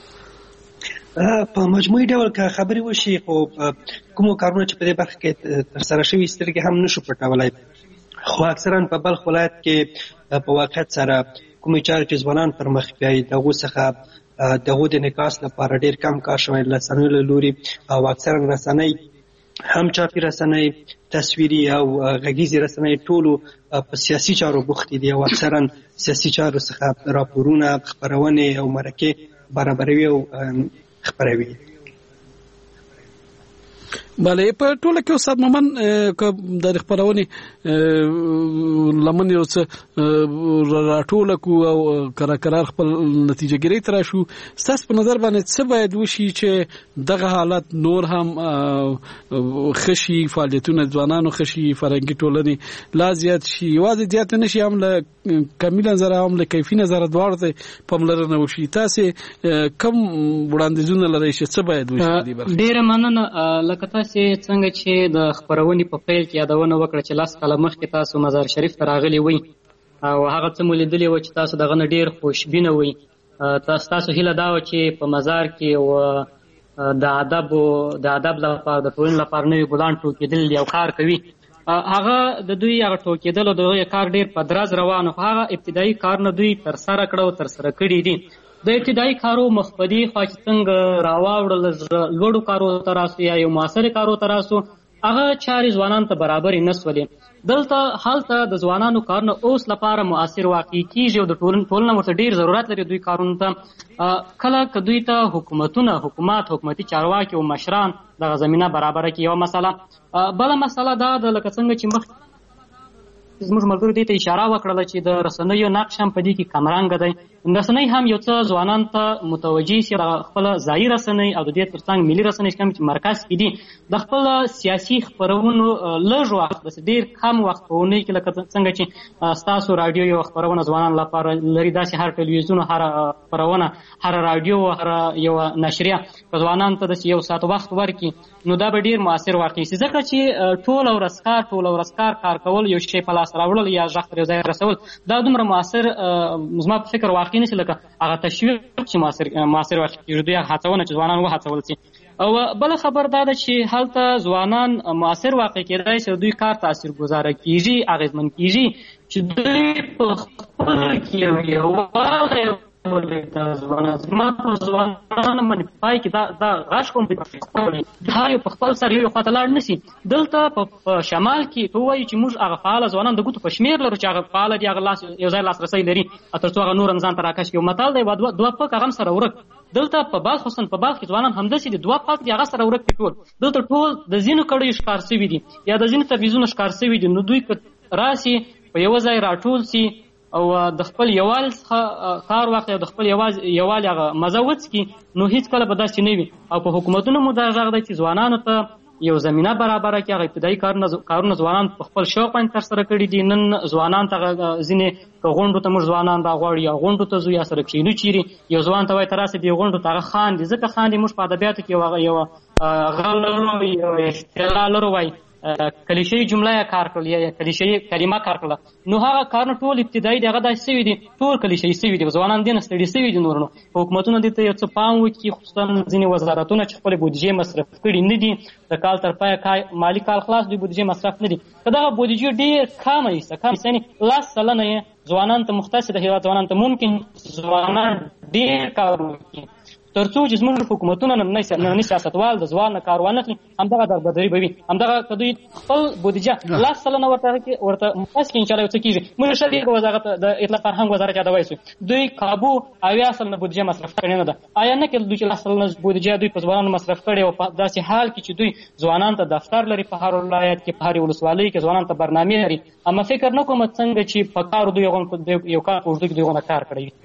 په مجموعي ډول که خبرې وشي خو کومو کارونه چې په دې برخه کې ترسره شوي سترګې هم نشو پټولی خو اکثرا په بلخ ولایت کې په واقعیت سره کومې چارې چې ځوانان پر مخ بیایي د هغو څخه د هغو د انعکاس لپاره ډېر کم کار شوی رسنیو له لوري او اکثرا رسنۍ هم چاپي رسنۍ تصویري او غږیزې رسنۍ ټولو په سیاسي چارو بوختې دي او اکثرا سیاسي چارو څخه راپورونه خپرونې او مرکې برابروي او خبروي. بله په ټوله کې استاد مومن که د خپرونې لمن یو څه راټوله کو او قرار خپل نتیجه ګیری تر شو ستاسو په نظر باندې څه باید وشي چې دغه حالت نور هم خشي فعالیتونه ځوانانو خشي فرهنګي ټولنې لا زیات شي یوازې زیات نه شي هم له کمیل نظر هم له کیفي نظر دواړه ته پاملرنه وشي تاسو کم وړاندیزونه لرئ چې څه باید وشي ډیره مننه لکه تاسو څنګه چې د خپرونې په پیل کې یادونه وکړه چې لاس کاله مخکې تاسو مزار شریف ته راغلي وئ او هغه څه مو لیدلي وو چې تاسو دغه نه ډېر خوشبینه وئ تاسو تاسو هیله دا وه چې په مزار کې د ادب د ادب لپاره د ټولنې لپاره نوي ګلان ټوکېدل دي او کار کوي هغه د دوی هغه ټوکېدل او د هغوی کار ډېر په درز روان خو هغه ابتدایي کارونه دوی ترسره کړه او ترسره کړي دي د ابتدایي کارو مخبدي خوا چې څنګه راواوړل لوړو کارو ته راسو یا یو معاصرې کارو ته راسو هغه چارې ځوانانو ته برابرې نه سولې دلته هلته د ځوانانو کارونه اوس لپاره مؤثر واقع کیږي او د ټولنه ورته ډېر ضرورت لري دوی کارونو ته کله که دوی ته حکومتونه حکومت حکومتي چارواکي او مشران دغه زمینه برابره کړي یوه مسله بله مسله دا ده لکه څنګه چې مخ زموږ ملګرو دې ته اشاره وکړله چې د رسنیو نقش هم په دې کې کمرنګه دی رسنۍ هم یو څه ځوانانو ته متوجه شي خپله ځایي رسنۍ او د دې تر څنګ ملي رسنۍ چې کوم چې مرکز کې دي د خپل سیاسي خپرونو لږ وخت بس ډېر کم وخت په اونۍ کې لکه څنګه چې ستاسو راډیو یو خپرونه ځوانانو لپاره لري داسې هر ټلویزیون هر خپرونه هر راډیو هر یو نشریه که ځوانانو ته داسې یو ساعت وخت ورکړي نو دا به ډېر مؤثر واقع شي ځکه چې ټوله ورځ کار ټوله ورځ کار کار کول یو شی په لاس راوړل یا غږ تر یو ځای رسول دا دومره مؤثر زما په فکر واقع نه شي لکه هغه تشویق چې مؤثر مؤثر واقع کېږي دوی هڅونه چې ځوانان وهڅول شي او بله خبر دا ده چې هلته ځوانان مؤثر واقع کېدای شي دوی کار تاثیرګذاره کېږي اغېزمن کېږي چې دوی په خپل کې یو یووالی دا ځوانان باندې پای کې دا دا غږ کوم دا یو په خپل سر یو خواته لاړ نه شي دلته په شمال کې ته وایي چې موږ هغه فعاله ځوانان د ګوتو په شمېر لرو چې هغه فعاله دي هغه لاس یو ځای لاسرسی لري تر څو هغه نور هم ځان ته راکش کړي یو متل دی دوه پک هغه هم سره ورک دلته په باز حسن په باغ کې ځوانان همداسې دي دوه پک دي هغه سره ورک دي ټول دلته ټول د ځینو کړیو ښکار شوي دي یا د ځینو تلویزیونو ښکار شوي دي نو دوی که راسي په یوه ځای راټول سي او د خپل یووالي څخه کار واخلي او د خپل یووالي هغه مزه وڅکي نو هېڅکله به داسې نه وي او په حکومتونو مو دا غږ دی چې ځوانانو ته یو زمینه برابره کړي هغه ابتدایي کارونه ځوانان په خپل شوق باندې ترسره کړي دي نن ځوانان ته ځینې که غونډو ته موږ ځوانان راغواړو یا غونډو ته ځو یا سره کښېنو چیرې یو ځوان ته وایي ته راسه دې غونډو ته هغه خاندي ځکه خاندي موږ په ادبیاتو کې یو هغه لرو یو اصطلاح لرو وایي کلیشه‌ای جمله کار کړل یا کلیشه‌ای کلمه کار کړل نو هغه کارونه ټول ابتدایي دغه داسې شوي دي ټول کلیشه‌ای شوي دي ځوانان دې نه ستړي شوي دي نور نو حکومتونه دې ته یو څه پام وکړي خصوصا ځینې وزارتونه چې خپلې بودیجې مصرف کړي نه دي د کال تر پایه مالي کال خلاص دوی بودیجې مصرف نه دي که دغه بودیجې ډېر کمه ایسته کم ایسته یعنې لس سلنه یې ځوانانو ته مختص د هېواد ځوانانو ته ممکن ځوانان ډېر کار وکړي تر څو چې زموږ حکومتونه ننني سیاستوال د ځوان نه کار وانخلي همدغه دربدري به وي همدغه که دوی خپل بودیجه لس سلنه ورته ورته مختص کړي انشاءالله یو څه کېږي موږ ښه دې وزارت د اطلاع فرهنګ وزارت یادوی سو دوی کابو اویا سلنه بودیجه مصرف کړې نه ده آیا نه کېدل دوی چې لس سلنه بودیجه دوی په ځوانانو مصرف کړې او په داسې حال کې چې دوی ځوانانو ته دفتر لري په هر ولایت کې په هرې ولسوالۍ کې ځوانانو ته برنامې لري اما فکر نه کوم څنګه چې په کار دوی یو کار په اوږدو کې دوی غونه کار کړی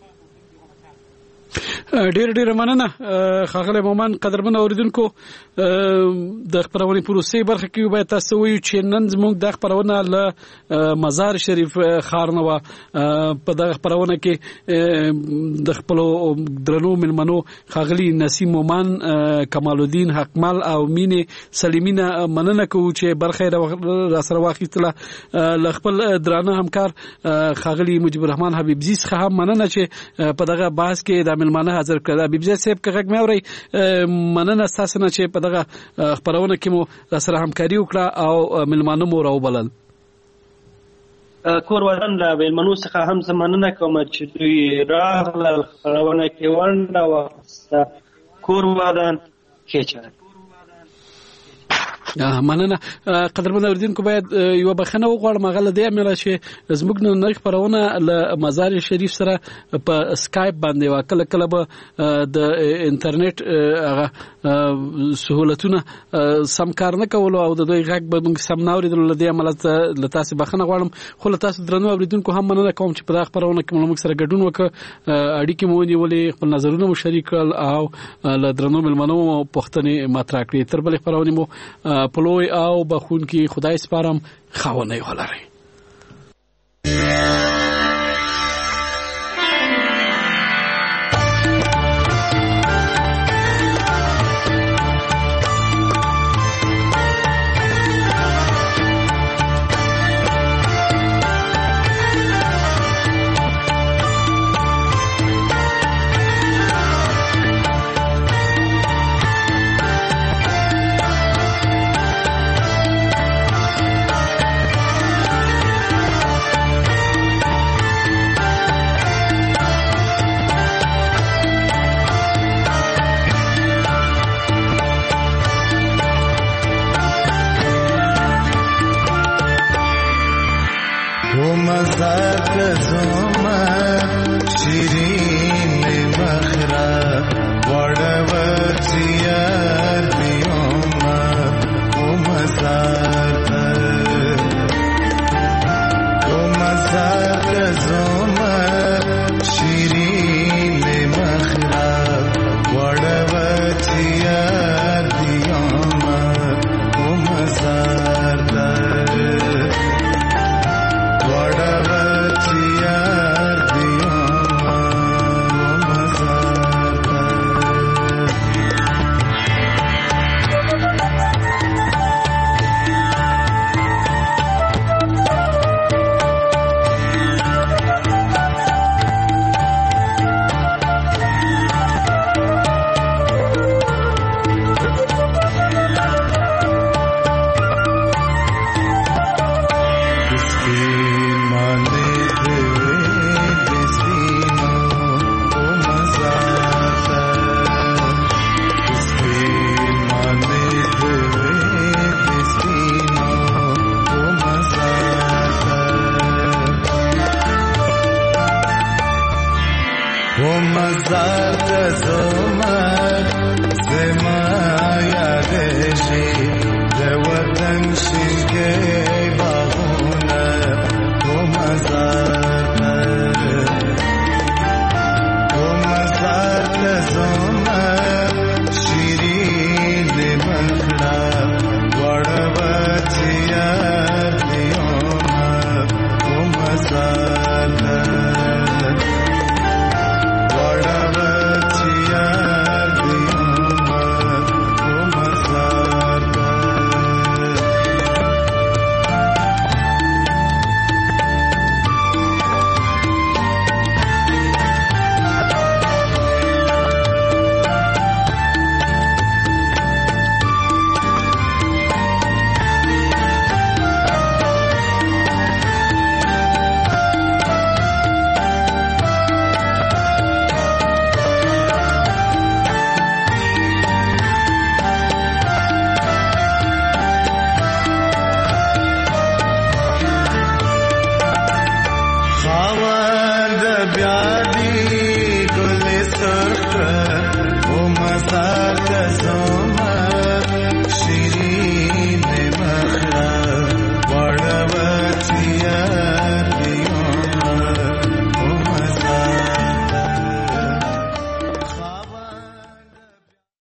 ډیر ډیر مننه ښاغلی مومن قدرمن اوریدونکو د خبرونې پروسې برخه کې باید تاسو وایو چې نن زموږ د خبرونه له مزار شریف ښار نه وه په دغه خبرونه کې د خپلو درنو مېلمنو ښاغلي نسیم مومن کمال الدین حقمل او مینې سلیمینه مننه کوو چې برخه یې راسره واخیستله له خپل درانه همکار ښاغلي مجیب الرحمن حبیبزي څخه هم مننه چې په دغه بحث کې د مېلمانه حاضر کړه حبیبزي صاحب که غږ مې اورئ مننه ستاسو نه چې په دغه خپرونه کې مو راسره همکاري وکړه او مېلمانه مو راوبلل کور ودان له مېلمنو څخه هم زه مننه کوم چې دوی راغلل خپرونه کې ونډه واخیسته کور ودان ښې چاره مننه قدرمن اوریدونکو باید یو بخښنه وغواړم هغه له دې امله چې زموږ نن خبرونه له مزار شریف سره په اسکایپ باندې وه کله کله به د انټرنیټ هغه سهولتونه سم کار نه کولو او د دوی غږ به موږ سم نه اورېدلو له دې امله له تاسې بخښنه غواړم خو له تاسو درنو اوریدونکو هم مننه کوم چې په دغه خپرونه کې مو موږ سره ګډون وکړه اړیکې مو ونیولې خپل نظرونه مو شریک کړل او له درنو مېلمنو مو پوښتنې مطرح کړې تر بلې خپرونې مو پلوی او بخون کی خدای سپارم خاونې ولري